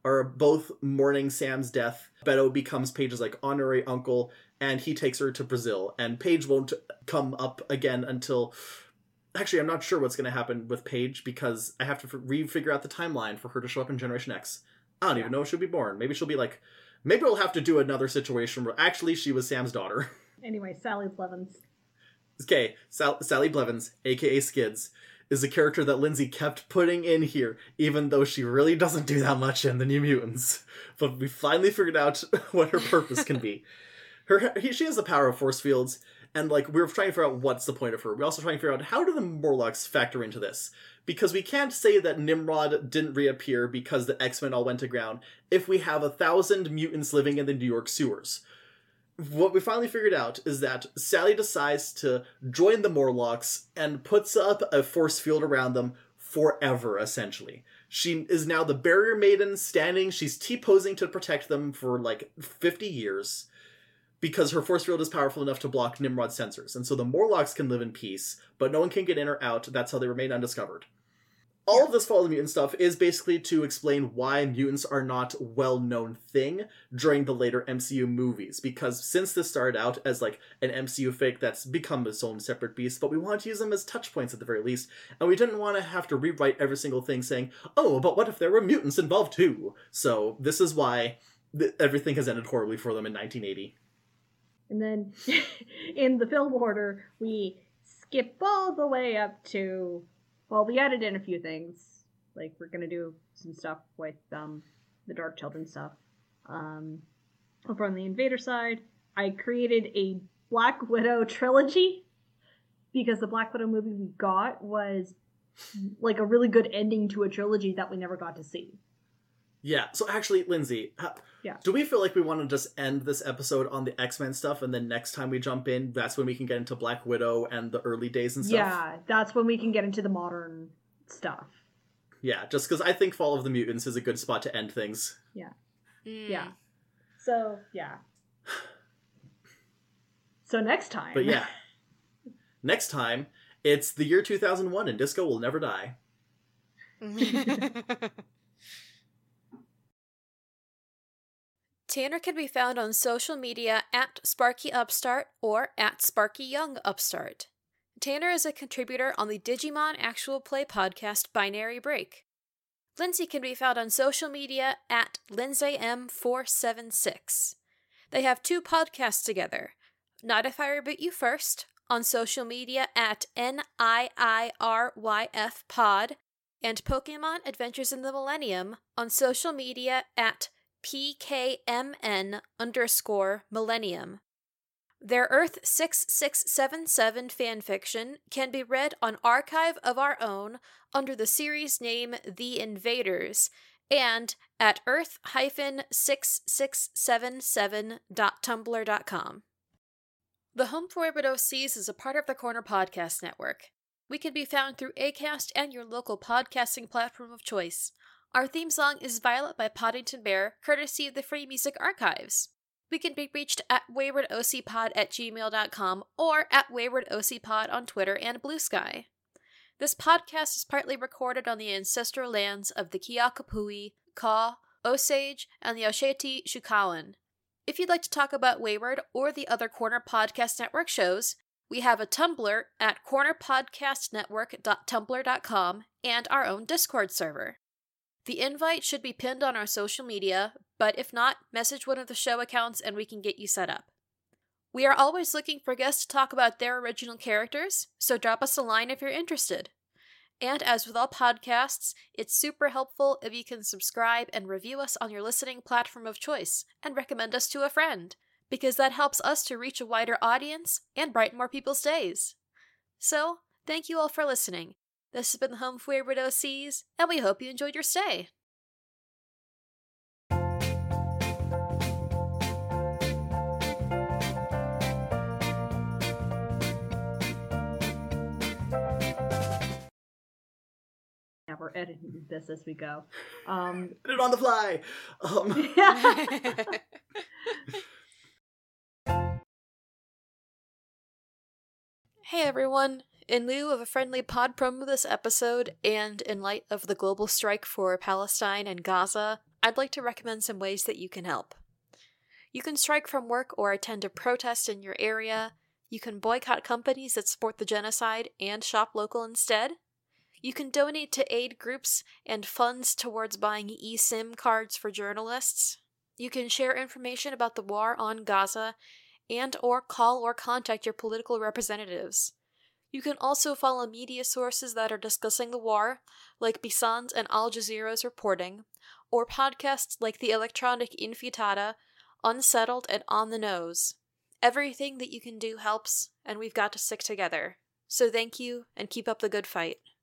are both mourning Sam's death. Beto becomes Paige's like honorary uncle, and he takes her to Brazil. And Paige won't come up again until... Actually, I'm not sure what's going to happen with Paige, because I have to re-figure out the timeline for her to show up in Generation X. I don't even know if she'll be born. Maybe she'll be like... Maybe we'll have to do another situation where actually she was Sam's daughter. Anyway, Sally Blevins. Okay, Sally Blevins, aka Skids, is a character that Lindsay kept putting in here, even though she really doesn't do that much in the New Mutants. But we finally figured out what her purpose can be. She has the power of force fields, and like we were trying to figure out what's the point of her. We're also trying to figure out how do the Morlocks factor into this. Because we can't say that Nimrod didn't reappear because the X-Men all went to ground if we have 1,000 mutants living in the New York sewers. What we finally figured out is that Sally decides to join the Morlocks and puts up a force field around them forever, essentially. She is now the barrier maiden standing, she's T-posing to protect them for like 50 years because her force field is powerful enough to block Nimrod's sensors. And so the Morlocks can live in peace, but no one can get in or out. That's how they remain undiscovered. All of this Fall of the Mutant stuff is basically to explain why mutants are not a well-known thing during the later MCU movies. Because since this started out as like an MCU fake that's become its own separate beast, but we wanted to use them as touch points at the very least. And we didn't want to have to rewrite every single thing saying, oh, but what if there were mutants involved too? So this is why everything has ended horribly for them in 1980. And then in the film order, we skip all the way up to... Well, we added in a few things. Like, we're going to do some stuff with the Dark Children stuff. Over on the Invader side, I created a Black Widow trilogy. Because the Black Widow movie we got was, like, a really good ending to a trilogy that we never got to see. Yeah, so actually, Lindsay, do we feel like we want to just end this episode on the X-Men stuff, and then next time we jump in, that's when we can get into Black Widow and the early days and stuff? Yeah, that's when we can get into the modern stuff. Yeah, just because I think Fall of the Mutants is a good spot to end things. Yeah. Yeah. So, yeah. So next time... But yeah. Next time, it's the year 2001 and Disco Will Never Die. Tanner can be found on social media at SparkyUpstart or at SparkyYoungUpstart. Tanner is a contributor on the Digimon Actual Play podcast Binary Break. Lindsay can be found on social media at LindsayM476. They have 2 podcasts together, Not If I Reboot You First, on social media at NIIRYF Pod, and Pokemon Adventures in the Millennium on social media at PKMN_Millennium. Their Earth 6677 fanfiction can be read on Archive of Our Own under the series name The Invaders and at earth-6677.tumblr.com. The Home for Wayward OCs is a part of the Corner Podcast Network. We can be found through Acast and your local podcasting platform of choice. Our theme song is Violet by Poddington Bear, courtesy of the Free Music Archives. We can be reached at waywardocpod@gmail.com or at waywardocpod on Twitter and Blue Sky. This podcast is partly recorded on the ancestral lands of the Kiakapui, Kaw, Osage, and the Osheti Shukawan. If you'd like to talk about Wayward or the other Corner Podcast Network shows, we have a Tumblr at cornerpodcastnetwork.tumblr.com and our own Discord server. The invite should be pinned on our social media, but if not, message one of the show accounts and we can get you set up. We are always looking for guests to talk about their original characters, so drop us a line if you're interested. And as with all podcasts, it's super helpful if you can subscribe and review us on your listening platform of choice, and recommend us to a friend, because that helps us to reach a wider audience and brighten more people's days. So, thank you all for listening. This has been the Home for Wayward OCs, and we hope you enjoyed your stay. Yeah, we're editing this as we go. Edit on the fly! Hey everyone, In lieu of a friendly pod promo this episode, and in light of the global strike for Palestine and Gaza, I'd like to recommend some ways that you can help. You can strike from work or attend a protest in your area. You can boycott companies that support the genocide and shop local instead. You can donate to aid groups and funds towards buying eSIM cards for journalists. You can share information about the war on Gaza and or call or contact your political representatives. You can also follow media sources that are discussing the war, like Bisan's and Al Jazeera's reporting, or podcasts like The Electronic Intifada, Unsettled, and On the Nose. Everything that you can do helps, and we've got to stick together. So thank you, and keep up the good fight.